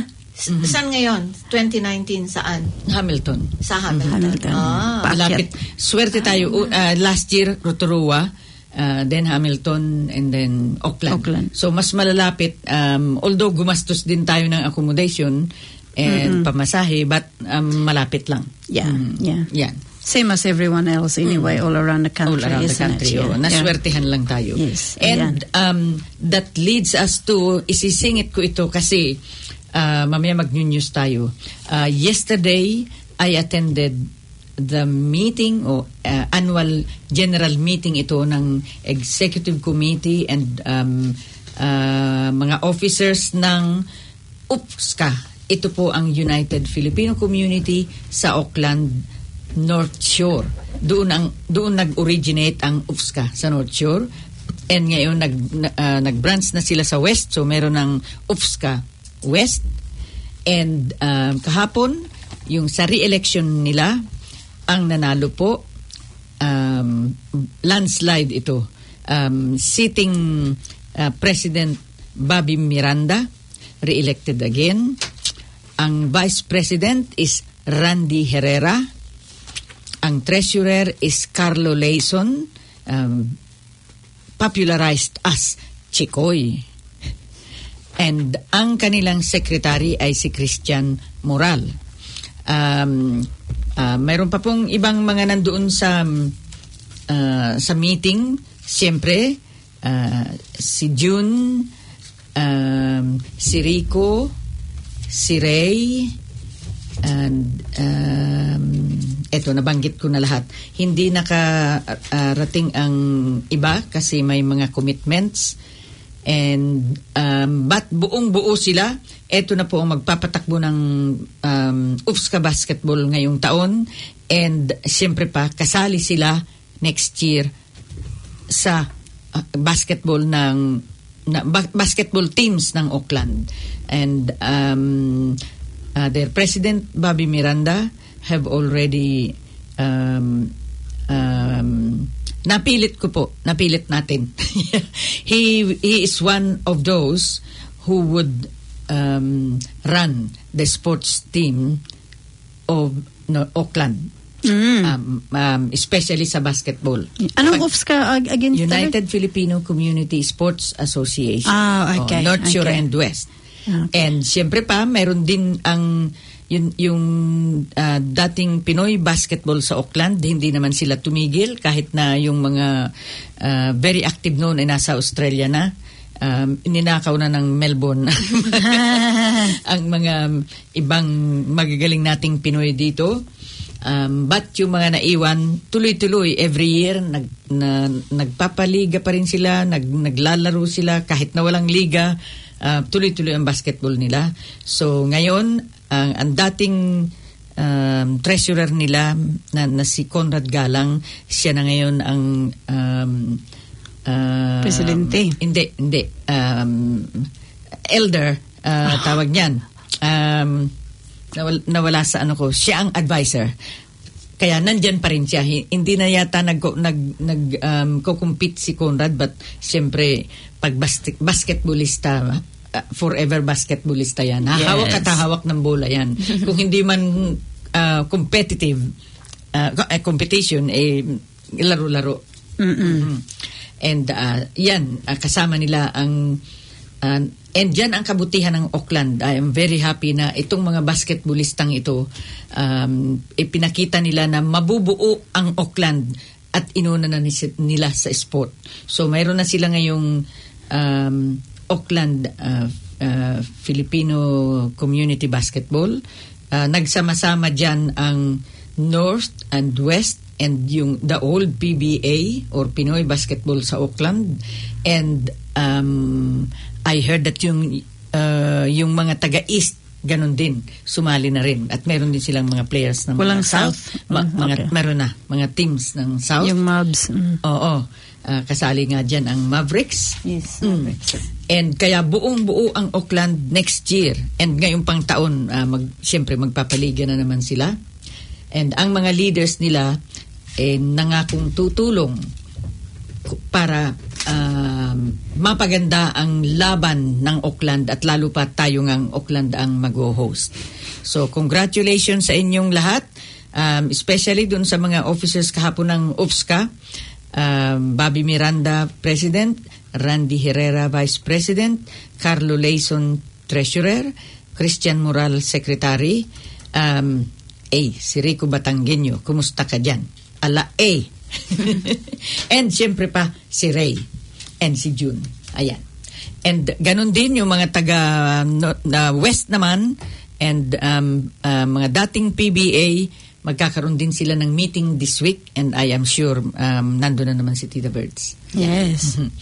E: S- Saan ngayon? twenty nineteen, saan?
C: Hamilton.
E: Sa Hamilton.
D: Hamilton.
E: Ah.
C: Malapit. Swerte tayo. U- uh, last year, Rotorua, uh, then Hamilton, and then Auckland.
D: Auckland.
C: So, mas malalapit. Um, although gumastos din tayo ng accommodation and pamasahe, but um, malapit lang.
D: Yeah,
C: Mm.
D: yeah.
C: Yan.
D: Same as everyone else anyway, all around the country,
C: All around the
D: isn't
C: country.
D: it?
C: Oh.
D: Yeah.
C: Naswertehan lang tayo.
D: Yes,
C: And um, that leads us to, isisingit ko ito kasi uh, mamaya mag-news tayo. Uh, yesterday, I attended the meeting o uh, annual general meeting ito ng Executive Committee and um, uh, mga officers ng U P S C A ito po ang United Filipino Community sa Auckland North Shore. Doon ang doon nag-originate ang U F S C A sa North Shore, and ngayon nag uh, nag-branch na sila sa West, so meron ng U F S C A West. And uh, kahapon yung sa re-election nila, ang nanalo po um, landslide ito. Um, sitting uh, President Bobby Miranda, re-elected again. Ang Vice President is Randy Herrera. Ang Treasurer is Carlo Layson, um, popularized as Chikoy. And ang kanilang secretary ay si Christian Moral. Um, uh, mayroon pa pong ibang mga nandoon sa uh, sa meeting. Siyempre, uh, si June, um, si Rico, si Ray, and um, eto, nabanggit ko na lahat. Hindi nakarating uh, ang iba kasi may mga commitments. And um, but buong buo sila. Eto na po ang magpapatakbo ng um, U F S C A basketball ngayong taon. And siyempre pa, kasali sila next year sa uh, basketball ng na, ba- basketball teams ng Auckland. And um, uh, their president Bobby Miranda have already um, um, napilit ko po, napilit natin. he he is one of those who would um, run the sports team of no, Auckland.
D: Mm.
C: Um, um, especially sa basketball.
D: Anong U F S C A ag- against
C: United Filipino Community Sports Association.
D: Ah, okay.
C: Oh, North Shore
D: Okay.
C: and West.
D: Okay.
C: And siyempre pa, meron din ang yun, yung uh, dating Pinoy basketball sa Auckland. Hindi naman sila tumigil kahit na yung mga uh, very active noon ay nasa Australia na. Um, ninakaw na ng Melbourne ang mga ibang magagaling nating Pinoy dito. Um, but yung mga naiwan, tuloy-tuloy, every year, nag, na, nagpapaliga pa rin sila, nag, naglalaro sila, kahit na walang liga, uh, tuloy-tuloy ang basketball nila. So, ngayon, ang, ang dating um, treasurer nila, na, na si Conrad Galang, siya na ngayon ang um, uh,
D: Presidente.
C: Hindi, hindi. Um, elder, uh, tawag niyan. Um, Nawala, nawala sa ano ko, siya ang advisor. Kaya nandyan pa rin siya. Hindi na yata nag, nag, nag um, kukumpit si Conrad, but siyempre, pag basket, basketballista, uh, forever basketballista yan. Hahawak
E: Yes.
C: at hahawak ng bola yan. Kung hindi man uh, competitive, uh, competition, eh, laro-laro. Mm-hmm. And uh, yan, uh, kasama nila ang uh, and yan ang kabutihan ng Auckland. I am very happy na itong mga basketballistang ito, um, ipinakita nila na mabubuo ang Auckland at inuna na nila sa sport. So mayroon na sila ngayong um, Auckland uh, uh, Filipino Community Basketball. Uh, nagsama-sama dyan ang North and West and yung the old P B A or Pinoy Basketball sa Auckland. And um, I heard that yung uh, yung mga taga-East ganun din, sumali na rin. At meron din silang mga players ng
D: Walang
C: mga South.
D: South.
C: Ma-
D: Mm,
C: mga,
D: okay.
C: Meron na, mga teams ng South.
D: Yung Mavs. Mm.
C: Oo. Uh, kasali nga dyan ang Mavericks.
D: Yes,
C: Mm. And kaya buong-buo ang Auckland next year. And ngayong pang taon, uh, mag, siyempre magpapaliga na naman sila. And ang mga leaders nila, eh, nangakong tutulong para um, mapaganda ang laban ng Auckland at lalo pa tayo ngang Auckland ang mag-host. So congratulations sa inyong lahat, um, especially dun sa mga officers kahapon ng U F S C A, um, Bobby Miranda, President, Randy Herrera, Vice President, Carlo Layson, Treasurer, Christian Moral, Secretary, um, A, si Rico Batanggenyo, kumusta ka dyan? Ala A. And siyempre pa si Ray and si June. Ayan. And ganun din yung mga taga no, na West naman and um, uh, mga dating P B A, magkakaroon din sila ng meeting this week and I am sure um, nandun na naman si Tita Birds.
D: Yes.
C: Mhm.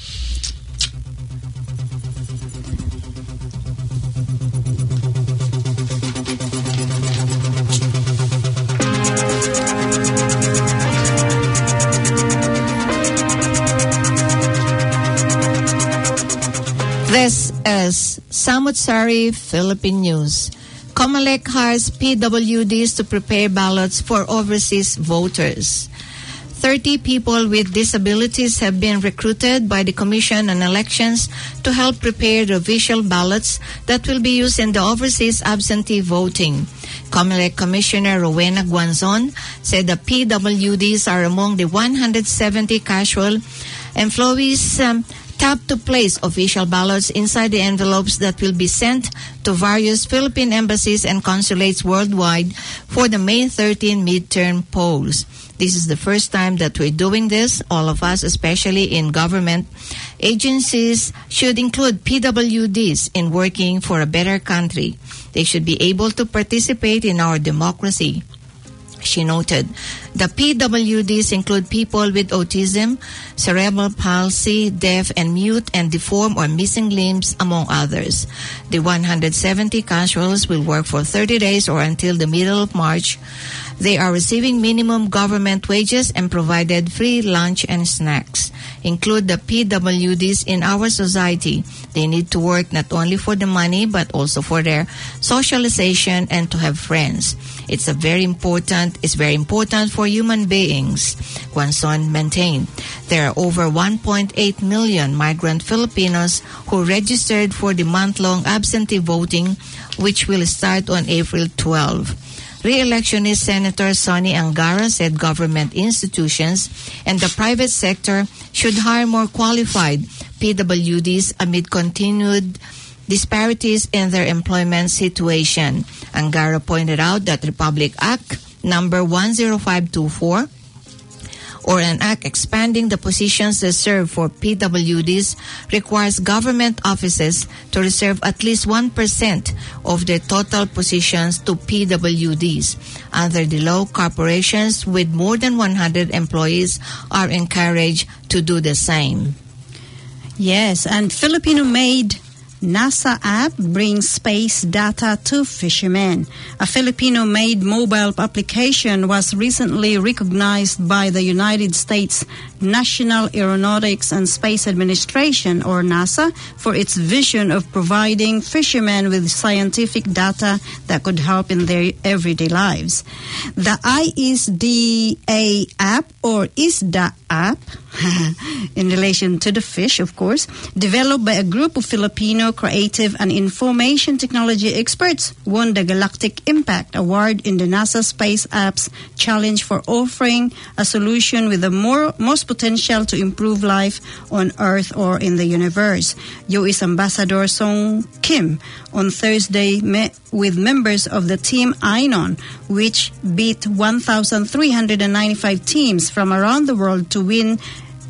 E: as Samut-Sari Philippine News. COMELEC hires P W Ds to prepare ballots for overseas voters. thirty people with disabilities have been recruited by the Commission on Elections to help prepare the official ballots that will be used in the overseas absentee voting. COMELEC Commissioner Rowena Guanzon said the P W Ds are among the one hundred seventy casual employees um, tapped to place official ballots inside the envelopes that will be sent to various Philippine embassies and consulates worldwide for the May thirteenth midterm polls. This is the first time that we're doing this. All of us, especially in government agencies, should include P W Ds in working for a better country. They should be able to participate in our democracy, she noted. The P W Ds include people with autism, cerebral palsy, deaf and mute, and deformed or missing limbs, among others. The one hundred seventy casuals will work for thirty days or until the middle of March. They are receiving minimum government wages and provided free lunch and snacks. Include the P W Ds in our society. They need to work not only for the money but also for their socialization and to have friends. It's a very important, it's very important for human beings, Guanzon maintained. There are over one point eight million migrant Filipinos who registered for the month-long absentee voting, which will start on April twelfth. Re-electionist Senator Sonny Angara said government institutions and the private sector should hire more qualified P W Ds amid continued disparities in their employment situation. Angara pointed out that Republic Act number one oh five two four, or an act expanding the positions reserved for P W Ds, requires government offices to reserve at least one percent of their total positions to P W Ds. Under the law, corporations with more than one hundred employees are encouraged to do the same.
D: Yes, and Filipino-made NASA app brings space data to fishermen. A Filipino-made mobile application was recently recognized by the United States National Aeronautics and Space Administration, or NASA, for its vision of providing fishermen with scientific data that could help in their everyday lives. The I S D A app, or I S D A app, in relation to the fish, of course, developed by a group of Filipino creative and information technology experts, won the Galactic Impact Award in the NASA Space Apps Challenge for offering a solution with the more, most potential to improve life on Earth or in the universe. U S Ambassador Song Kim on Thursday met with members of the Team Ainon, which beat one thousand three hundred ninety-five teams from around the world to win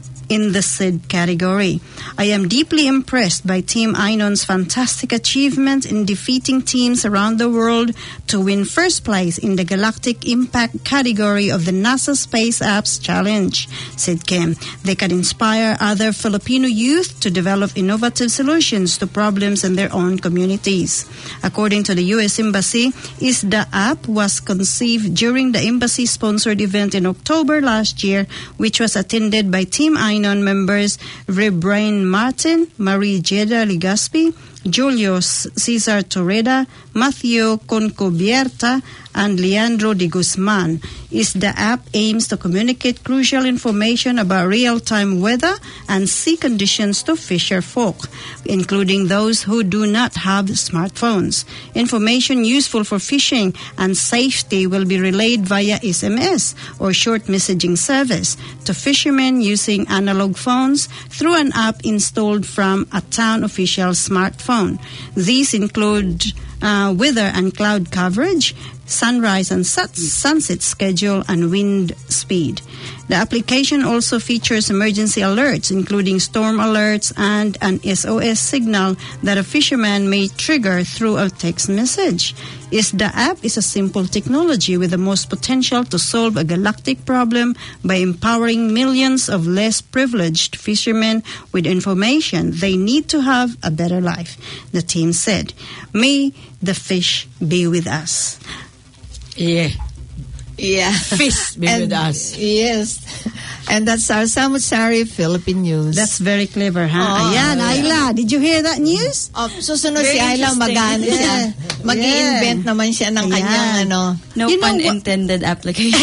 D: in the S I D category. I am deeply impressed by Team Ainon's fantastic achievement in defeating teams around the world to win first place in the Galactic Impact category of the NASA Space Apps Challenge, said Kim. They can inspire other Filipino youth to develop innovative solutions to problems in their own communities. According to the U S Embassy, I S D A app was conceived during the embassy-sponsored event in October last year, which was attended by Team Ainon members Rebrain Martin, Marie Jeda Ligaspi, Julio Cesar Torreda, Matthew Concubierta, and Leandro de Guzman. I S D A app aims to communicate crucial information about real-time weather and sea conditions to fisher folk, including those who do not have smartphones. Information useful for fishing and safety will be relayed via S M S or short messaging service to fishermen using analog phones through an app installed from a town official smartphone. These include uh, weather and cloud coverage, sunrise and sunset schedule, and wind speed. The application also features emergency alerts, including storm alerts and an S O S signal that a fisherman may trigger through a text message. I S D A app is a simple technology with the most potential to solve a galactic problem by empowering millions of less privileged fishermen with information they need to have a better life, the team said. May the fish be with us.
C: Yeah.
E: Yeah.
C: feast be with us.
E: Yes. And that's our Samut-Sari Philippine News.
D: That's very clever, huh?
E: Oh,
D: Ayan,
E: yeah.
D: Ayla, did you hear that news?
E: Oh, susunod
D: Very
E: si Ayla,
D: interesting.
E: mag-ano siya.
D: Yeah.
E: Mag-i-invent naman siya ng
D: Ayan.
E: kanyang ano.
F: No
D: You know
F: pun
D: what-
F: intended application.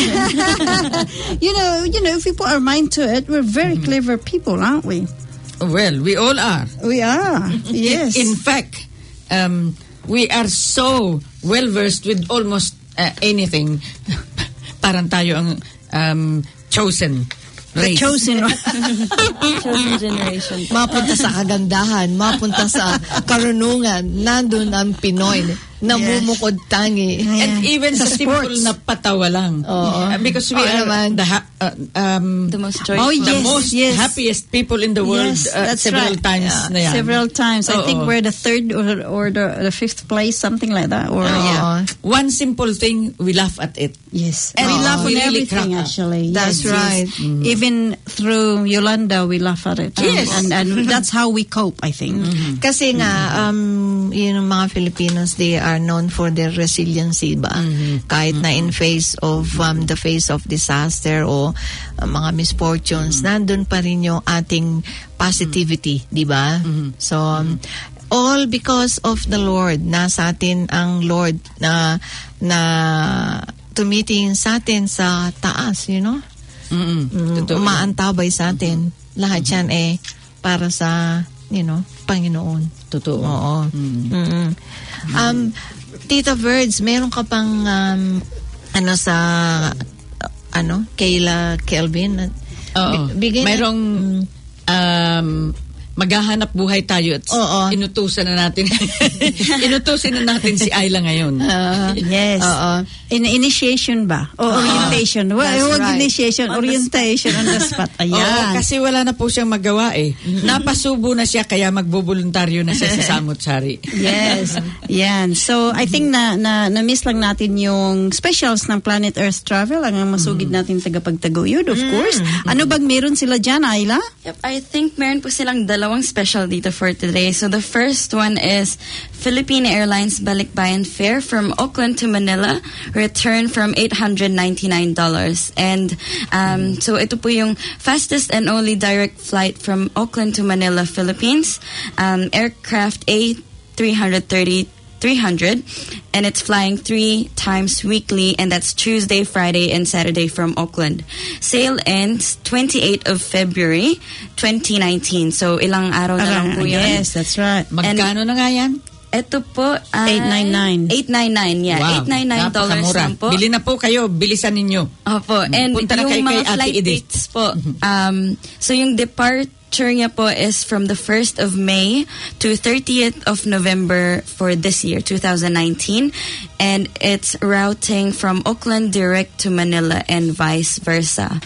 D: you know, you know, if we put our mind to it, we're very clever people, aren't we?
C: Well, we all are.
D: We are. Yes.
C: In fact, um, we are so well versed with almost uh, anything. Parang tayo ang um, chosen
D: the
C: race.
D: chosen one.
F: Chosen generation.
E: Mapunta sa kagandahan, mapunta sa karunungan, nandun ang Pinoy, namumukod tangi.
C: And even sa,
D: Sa
C: simple
D: sports.
C: na patawa lang.
E: Oo.
C: Uh, because we
E: Oo
C: are
E: naman.
C: the, ha- uh, um,
F: The most joyful.
D: Oh,
C: the
D: yes,
C: most
D: yes.
C: happiest people in the world
D: Yes,
C: uh,
D: that's
C: several
D: right.
C: times
E: Yeah.
C: na yan.
D: Several times. I think
C: Oo.
D: we're the third or, or the, the fifth place, something like that. Or
E: Oo.
D: yeah.
C: One simple thing, we laugh at it.
D: Yes.
C: And
D: we
C: Oo.
D: laugh on
C: we really
D: everything,
C: crack up.
D: actually.
E: That's
D: Yes,
E: right.
D: yes. Even through Yolanda, we laugh at it.
C: Yes.
D: And, and that's how we cope, I think.
E: Kasi nga, um, yun ang mga Filipinos, they are known for their resiliency ba? Kahit na in face of, um, the face of disaster o uh, mga misfortunes, nandun pa rin yung ating positivity, di ba? So, um, all because of the Lord. Nasa atin ang Lord na, na tumitingin sa atin sa taas, you know?
C: Mm-mm.
E: Mm,
C: Totoo.
E: umaantabay sa atin. Lahat yan eh para sa, you know, Panginoon.
C: Totoo.
E: Oo. Mm-mm. Um, Tita Verds, meron ka pang um, ano sa uh, ano, Kayla Kelvin?
C: Oo.
E: Bi- bigay na-
C: Mayroong um, maghahanap buhay tayo at
E: Oo.
C: inutusan na natin. inutusin na natin si Ayla ngayon.
E: Uh,
D: Yes.
E: Oo.
D: In initiation ba? O orientation? Wa-
E: That's
D: Huwag
E: right.
D: initiation,
E: On the
D: orientation on the spot.
C: Oo,
D: Ayan.
C: kasi wala na po siyang magawa eh. Napasubo na siya kaya magboboluntaryo na siya sa Samut-Sari.
D: Yes. Yan. So, I think na, na, na-miss lang natin yung specials ng Planet Earth Travel. Ang masugid natin tagapagtaguyod, of course. Ano bang meron sila dyan, Ayla?
F: Yep, I think meron po silang dalawang special dito for today. So the first one is Philippine Airlines Balikbayan fare from Auckland to Manila, return from eight hundred ninety-nine dollars. And um, so ito po yung fastest and only direct flight from Auckland to Manila, Philippines. Um, aircraft A three thirty three hundred, and it's flying three times weekly, and that's Tuesday, Friday, and Saturday from Auckland. Sale ends twenty-eighth of February twenty nineteen. So ilang araw na lang po yun.
D: Yes, that's right.
C: Magkano na nga yan?
F: Ito po ay
D: eight ninety-nine.
F: eight ninety-nine, yeah.
C: Wow,
F: eight ninety-nine dollars
C: napakamura.
F: lang po.
C: Bili na po kayo, bilisan ninyo.
F: Opo. And
C: Punta na
F: yung
C: kayo kay
F: mga
C: Ate
F: flight
C: Edith.
F: dates po, um, so yung departure niya po is from the first of May to thirtieth of November for this year, twenty nineteen. And it's routing from Auckland direct to Manila and vice versa.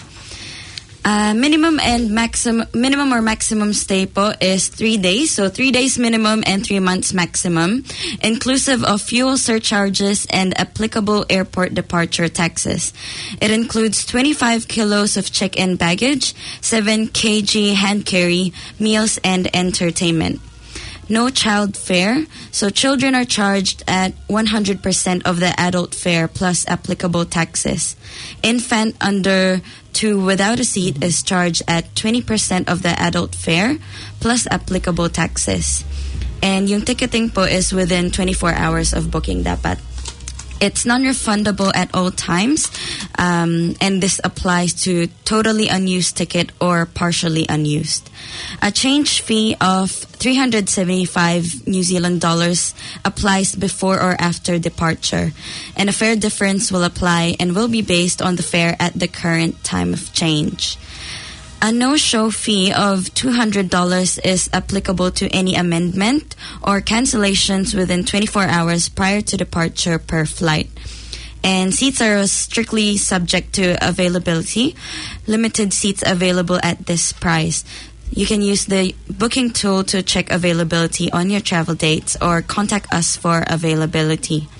F: Uh, minimum and maximum, minimum or maximum stay po is three days. So three days minimum and three months maximum, inclusive of fuel surcharges and applicable airport departure taxes. It includes twenty-five kilos of check-in baggage, seven kilograms hand carry, meals and entertainment. No child fare, so children are charged at one hundred percent of the adult fare plus applicable taxes. Infant under two without a seat is charged at twenty percent of the adult fare plus applicable taxes. And yung ticketing po is within twenty-four hours of booking dapat. It's non-refundable at all times, um, and this applies to totally unused ticket or partially unused. A change fee of three hundred seventy-five New Zealand dollars applies before or after departure, and a fare difference will apply and will be based on the fare at the current time of change. A no-show fee of two hundred dollars is applicable to any amendment or cancellations within twenty-four hours prior to departure per flight. And seats are strictly subject to availability. Limited seats available at this price. You can use the booking tool to check availability on your travel dates or contact us for availability.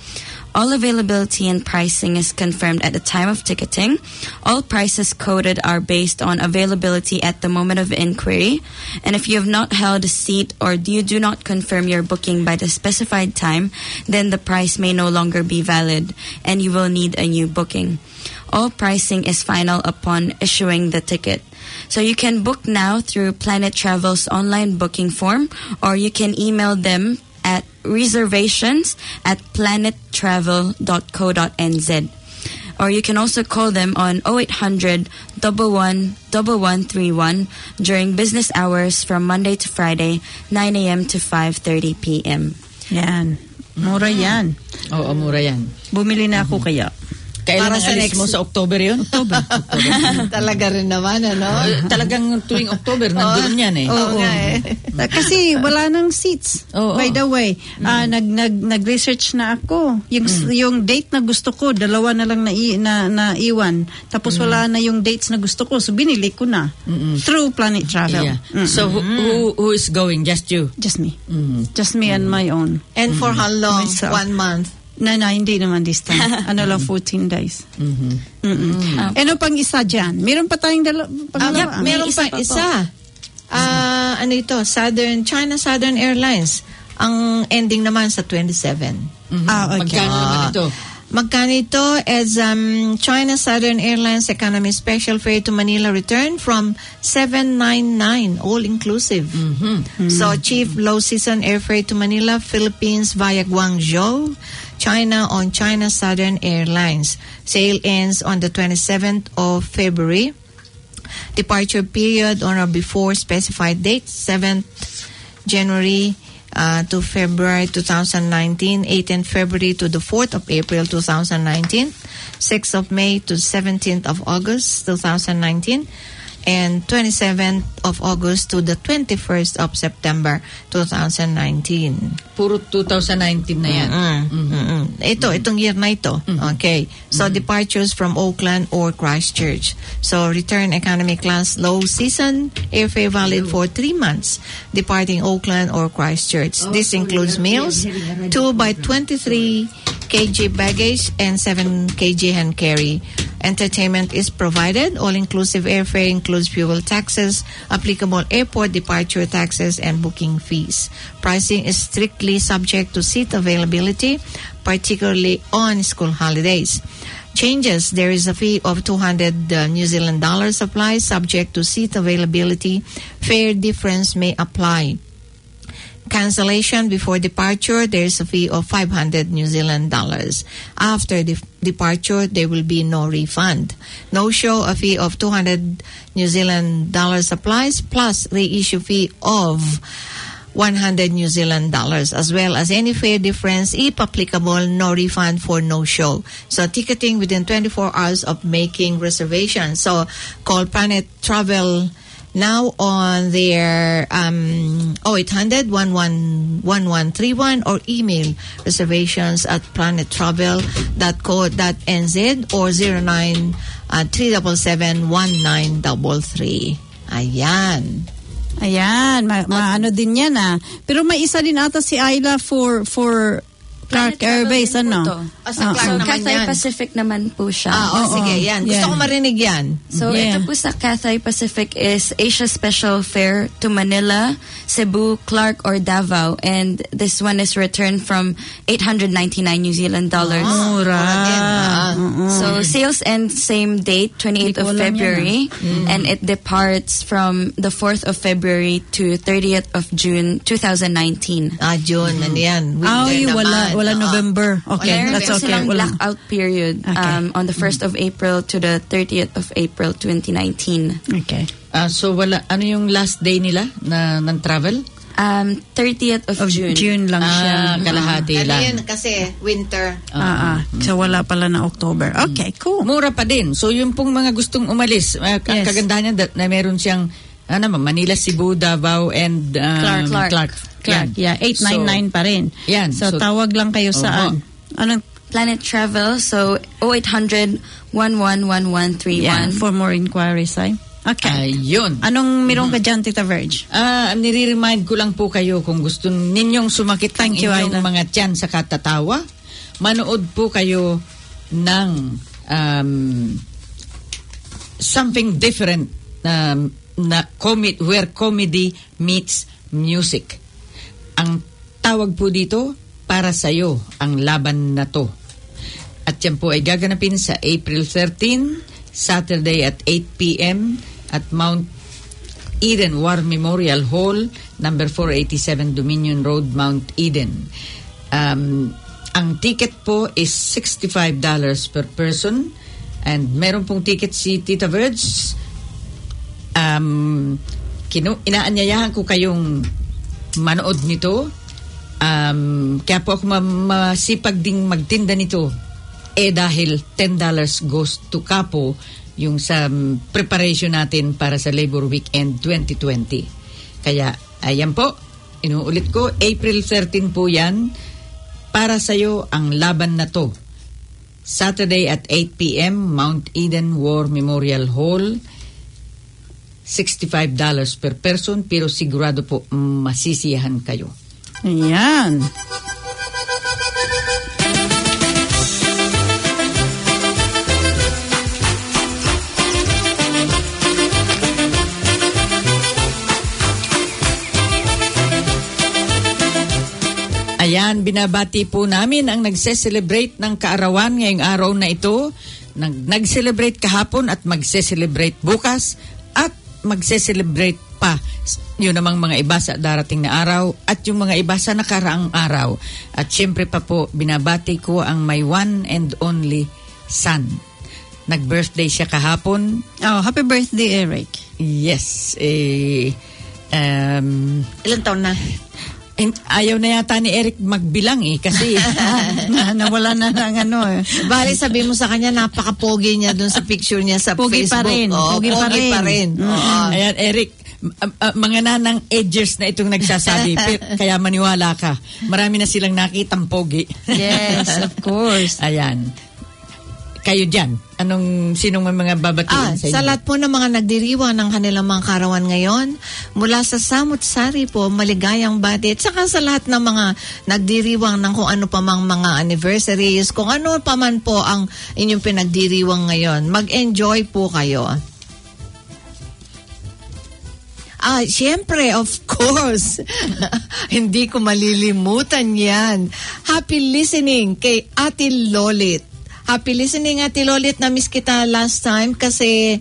F: All availability and pricing is confirmed at the time of ticketing. All prices quoted are based on availability at the moment of inquiry. And if you have not held a seat or you do not confirm your booking by the specified time, then the price may no longer be valid and you will need a new booking. All pricing is final upon issuing the ticket. So you can book now through Planet Travel's online booking form, or you can email them at reservations at planet travel dot co dot n z. Or you can also call them on oh eight hundred, one one, one one three one during business hours from Monday to Friday, nine a.m. to five thirty p.m.
D: Yan. Mura yan.
C: Oo, mura yan.
D: Bumili na ako kaya.
C: Kailan
E: Para
C: ang
E: sa
C: alis
E: next-
C: mo sa October yun? October.
E: Talaga rin naman, ano?
C: Uh, talagang tuwing October, nandun yan eh.
E: Oo nga eh.
D: Ah, Kasi wala nang seats.
C: Oo.
D: By the way, ah, nag nag nag-research na ako. Yung yung date na gusto ko, dalawa na lang na na, na iwan. Tapos wala na yung dates na gusto ko, so binili ko na through Planet Travel.
C: Yeah.
D: Mm.
C: So, who, who, who is going? Just you?
D: Just me.
C: Mm.
D: Just me and my own.
E: And for how long?
D: Myself.
E: One month?
D: Na na, hindi naman this time. Ano lang, fourteen days.
C: Mm-hmm.
D: Mm-mm. Ano pang isa dyan? Meron pa tayong dalawa.
E: Ah,
D: pangalawa.
E: yep, meron
F: isa
E: pa
F: pa po.
E: isa. Ah, ano ito? Southern China Southern Airlines. Ang ending naman sa twenty-seven.
D: Ah, okay.
C: Magkano naman ito?
E: Magkano ito as um, China Southern Airlines Economy Special Fare to Manila return from seven ninety-nine all inclusive. So cheap low season airfare to Manila, Philippines via Guangzhou, China on China Southern Airlines. Sale ends on the twenty-seventh of February. Departure period on or before specified date, seventh January uh, to February twenty nineteen, eighteenth February to the fourth of April twenty nineteen, sixth of May to seventeenth of August twenty nineteen, and twenty-seventh of August to the twenty-first of September twenty nineteen.
C: Puro twenty nineteen na yan.
E: Mm, mm, mm. Ito, itong year na ito. Okay. So, departures from Oakland or Christchurch. So, return economy class low season, airfare valid for three months, departing Oakland or Christchurch. This includes meals, two by twenty-three kilogram baggage, and seven kilogram hand carry. Entertainment is provided. All-inclusive airfare includes fuel taxes, applicable airport departure taxes, and booking fees. Pricing is strictly subject to seat availability, particularly on school holidays. Changes, there is a fee of two hundred uh, New Zealand dollars applies, subject to seat availability. Fare difference may apply. Cancellation before departure, there is a fee of five hundred New Zealand dollars. After de- departure, there will be no refund. No show, a fee of two hundred New Zealand dollars applies, plus reissue fee of one hundred New Zealand dollars, as well as any fare difference, if applicable, no refund for no show. So ticketing within twenty-four hours of making reservation. So call Planet Travel now on their um, oh eight hundred, one one one one three one, or email reservations at planet travel dot co dot n z or zero nine three seven seven one nine three three. Ayan.
D: Ayan, ma- maano din yan ah. Pero may isa din ata si Ayla for for Clark
F: Planet
D: Air Base,
F: Travel din
D: ano?
F: po to.
E: Ah, sa
D: Ah,
E: Clark
F: So,
E: naman
F: Cathay
E: yan.
F: Pacific naman po siya.
E: Ah, oh,
D: Oo.
E: sige, yan. Gusto
D: Yeah.
E: ko marinig yan.
F: So,
D: Yeah.
F: ito po sa Cathay Pacific is Asia Special Fare to Manila, Cebu, Clark, or Davao. And this one is returned from eight hundred ninety-nine New Zealand dollars.
D: Mura.
E: din, ah.
F: So, sales end same date, twenty-eighth
D: Hindi ko
F: of
D: alam
F: February. And it departs from the fourth of February to thirtieth of June twenty nineteen.
E: Ah, June, ano yan? Winter
D: Ay,
E: naman.
D: wala, wala
E: Oo.
D: November. Okay,
F: Meron
D: that's
F: po
D: okay.
F: silang
D: Wala.
F: blackout period
D: Okay.
F: um, on the first of April to the thirtieth of April twenty nineteen.
D: Okay.
C: Ah, so, wala, ano yung last day nila na ng travel?
F: Um, thirtieth of,
D: Of
F: June.
D: June, lang siya.
C: Ah, kalahati
E: Ano
C: lang.
E: yan? Kasi winter.
D: Ah, ah. So wala pala na October. Okay, cool.
C: Mura pa din. So, yung pong mga gustong umalis, uh, ang
D: Yes.
C: kagandahan niya that, na meron siyang ano, Manila, Cebu, Davao, and um,
F: Clark. Clark.
C: Clark.
D: Clark, yeah, eight ninety-nine pa rin.
C: Yan.
D: So,
C: So,
D: tawag lang kayo saan? Anong,
F: Planet Travel, so oh eight hundred, one one one one three
D: yeah,
F: one.
D: for more inquiries, ay? Okay.
C: Ayun.
D: Anong meron ka dyan, Tita Verge?
C: Ah, nire-remind ko lang po kayo kung gusto ninyong sumakit ang
D: Thank you,
C: inyong
D: Ayla.
C: mga tiyan sa katatawa manood po kayo ng um, something different um, na com- where comedy meets music. Ang tawag po dito, Para Sa'yo ang Laban na To. At yan po ay gaganapin sa April thirteenth, Saturday at eight p.m. at Mount Eden War Memorial Hall, number four eighty-seven Dominion Road, Mount Eden. Um, ang ticket po is sixty-five dollars per person, and meron pong ticket si Tita Verge. Um, kinu- inaanyayahan ko kayong manood nito. Um, kaya po ako ma- masipag ding magtinda nito. Eh dahil ten dollars goes to Kapo, yung sa um, preparation natin para sa Labor Weekend twenty twenty. Kaya, ayan po, inuulit ko, April thirteenth po yan. Para Sa'yo ang Laban na To. Saturday at eight p.m. Mount Eden War Memorial Hall. sixty-five dollars per person, pero sigurado po masisiyahan kayo.
D: Ayan.
C: Ayan, binabati po namin ang nagse-celebrate ng kaarawan ngayong araw na ito. Nag- nag-celebrate kahapon at magse-celebrate bukas at magse-celebrate pa yun namang mga iba sa darating na araw at yung mga iba sa nakaraang araw. At syempre pa po, binabati ko ang my one and only son. Nag-birthday siya kahapon.
D: Oh, happy birthday, Eric.
C: Yes. Eh, um,
E: Ilang taon na?
C: Ayaw na yata ni Eric magbilang eh kasi
D: na, nawala na ng ano eh.
E: Bali, sabi mo sa kanya, napaka-pogi niya dun sa picture niya sa
D: Pogi
E: Facebook.
D: pa rin.
E: Oo,
D: Pogi pa
E: pogi
D: rin.
E: pa rin. Oo.
C: Ayan, Eric, uh, uh, mga nanang edgers na itong nagsasabi, pero, kaya maniwala ka. Marami na silang nakitang pogi.
D: Yes, of course.
C: Ayan. Kayo dyan, anong, sinong may mga
E: Ah,
C: babatiin sa inyo?
E: sa lahat po ng mga nagdiriwang ng kanilang mga karawan ngayon, mula sa Samut Sari po, maligayang bati. At saka sa lahat ng mga nagdiriwang ng kung ano pa mang mga anniversaries, kung ano pa man po ang inyong pinagdiriwang ngayon, mag-enjoy po kayo. Ah, syempre, of course. Hindi ko malilimutan yan. Happy listening kay Ate Lolit. Happy listening, Ate Lolit. Na-miss kita last time kasi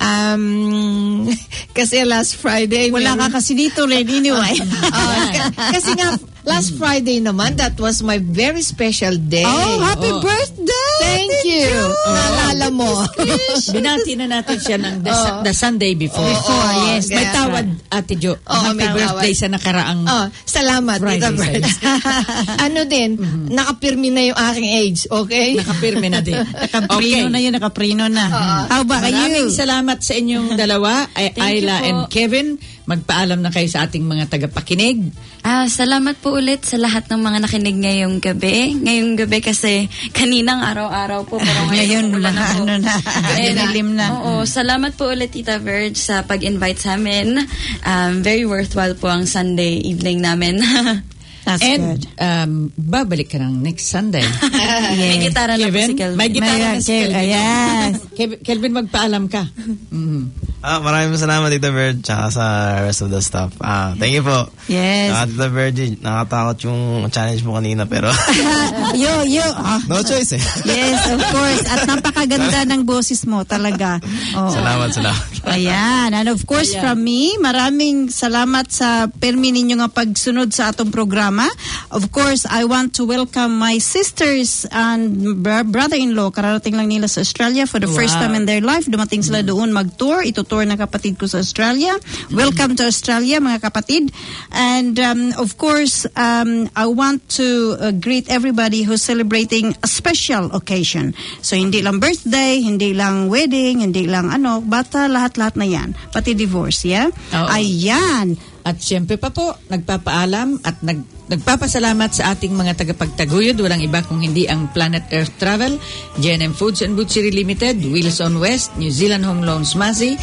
E: um, kasi last Friday.
D: Wala ka kasi dito, Lady anyway.
E: uh, k- kasi nga, last Friday naman, that was my very special day.
D: Oh, happy
C: Oh.
D: birthday!
E: Thank you. Naalala mo.
C: Binati na natin siya ng the,
E: Oh.
C: the Sunday before.
E: Before, yes.
C: May
E: Kaya-
C: tawad, Ate Jo.
E: Oh,
C: Happy
E: may
C: birthday
E: tawad.
C: sa nakaraang...
E: Oh, salamat,
C: Friday
E: Tita
C: sa
E: Bird. Ano din, nakapirmi na yung aking age, okay?
C: Nakapirme na din.
D: Nakaprino na yun, nakaprino na. How about
C: Maraming
D: you?
C: salamat sa inyong dalawa, ay
F: Thank you
C: Ayla
F: po.
C: and Kevin. Magpaalam na kayo sa ating mga tagapakinig.
F: Ah, salamat po ulit sa lahat ng mga nakinig ngayong gabi. Ngayong gabi kasi kaninang araw-araw po. Pero
D: Ngayon,
F: ngayon,
D: wala
F: na po.
D: ano na,
F: And,
D: dilim na.
F: Oo, salamat po ulit Tita Verge sa pag-invite sa amin. Um, very worthwhile po ang Sunday evening namin.
D: That's
C: And
D: good.
C: um, babalik ka ng next Sunday.
F: May gitara na po
C: Kevin,
F: si Kelvin.
C: may gitara
D: May-
C: na si Kelvin.
D: Ayan.
C: Kelvin, Kelvin, magpaalam ka. Mhm.
H: Ah, maraming salamat, Tita Bird, tsaka sa rest of the staff. Ah, thank you po.
D: Yes.
H: Ah, Tita Bird, nakatakot yung challenge mo kanina, pero
D: yo, yo. Ah.
H: no choice eh.
D: Yes, of course. At napakaganda ng boses mo talaga. Oh.
H: Salamat, salamat.
D: Ayan. And of course,
C: Ayan.
D: from me, maraming salamat sa permi ninyo nga pagsunod sa atong programa. Of course, I want to welcome my sisters and br- brother-in-law. Kararating lang nila sa Australia for the first
C: Wow.
D: time in their life. Dumating sila doon mag-tour. Itutour ng kapatid ko sa Australia. Welcome to Australia, mga kapatid. And um, of course, um, I want to uh, greet everybody who's celebrating a special occasion. So, hindi lang birthday, hindi lang wedding, hindi lang ano, bata, lahat-lahat na yan. Pati divorce, yeah?
C: Oo.
D: Ayan.
C: At siyempre pa po, nagpapaalam at nag, nagpapasalamat sa ating mga tagapagtaguyod. Walang iba kung hindi ang Planet Earth Travel, J and M Foods and Butchery Limited, Wheels on West, New Zealand Home Loans Masi,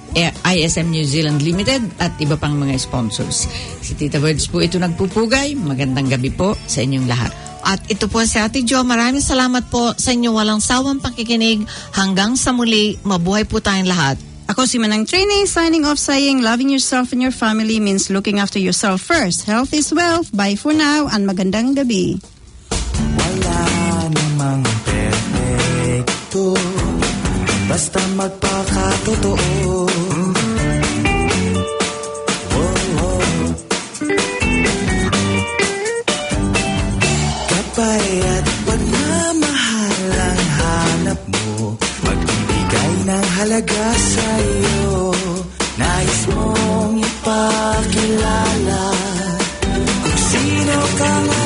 C: I S M New Zealand Limited at iba pang mga sponsors. Si Tita Birds po ito nagpupugay. Magandang gabi po sa inyong lahat.
E: At ito po si Ate Jo. Maraming salamat po sa inyo walang sawang pakikinig. Hanggang sa muli, mabuhay po tayong lahat.
D: Ako si Manang Trini, signing off saying loving yourself and your family means looking after yourself first. Health is wealth. Bye for now and magandang gabi.
G: Wala namang perfecto, basta magpakatotoo. Kapaya't pagmamahal ang hanap mo, magbibigay ng halaga sa'yo. Nais mong ipakilala kung sino ka nga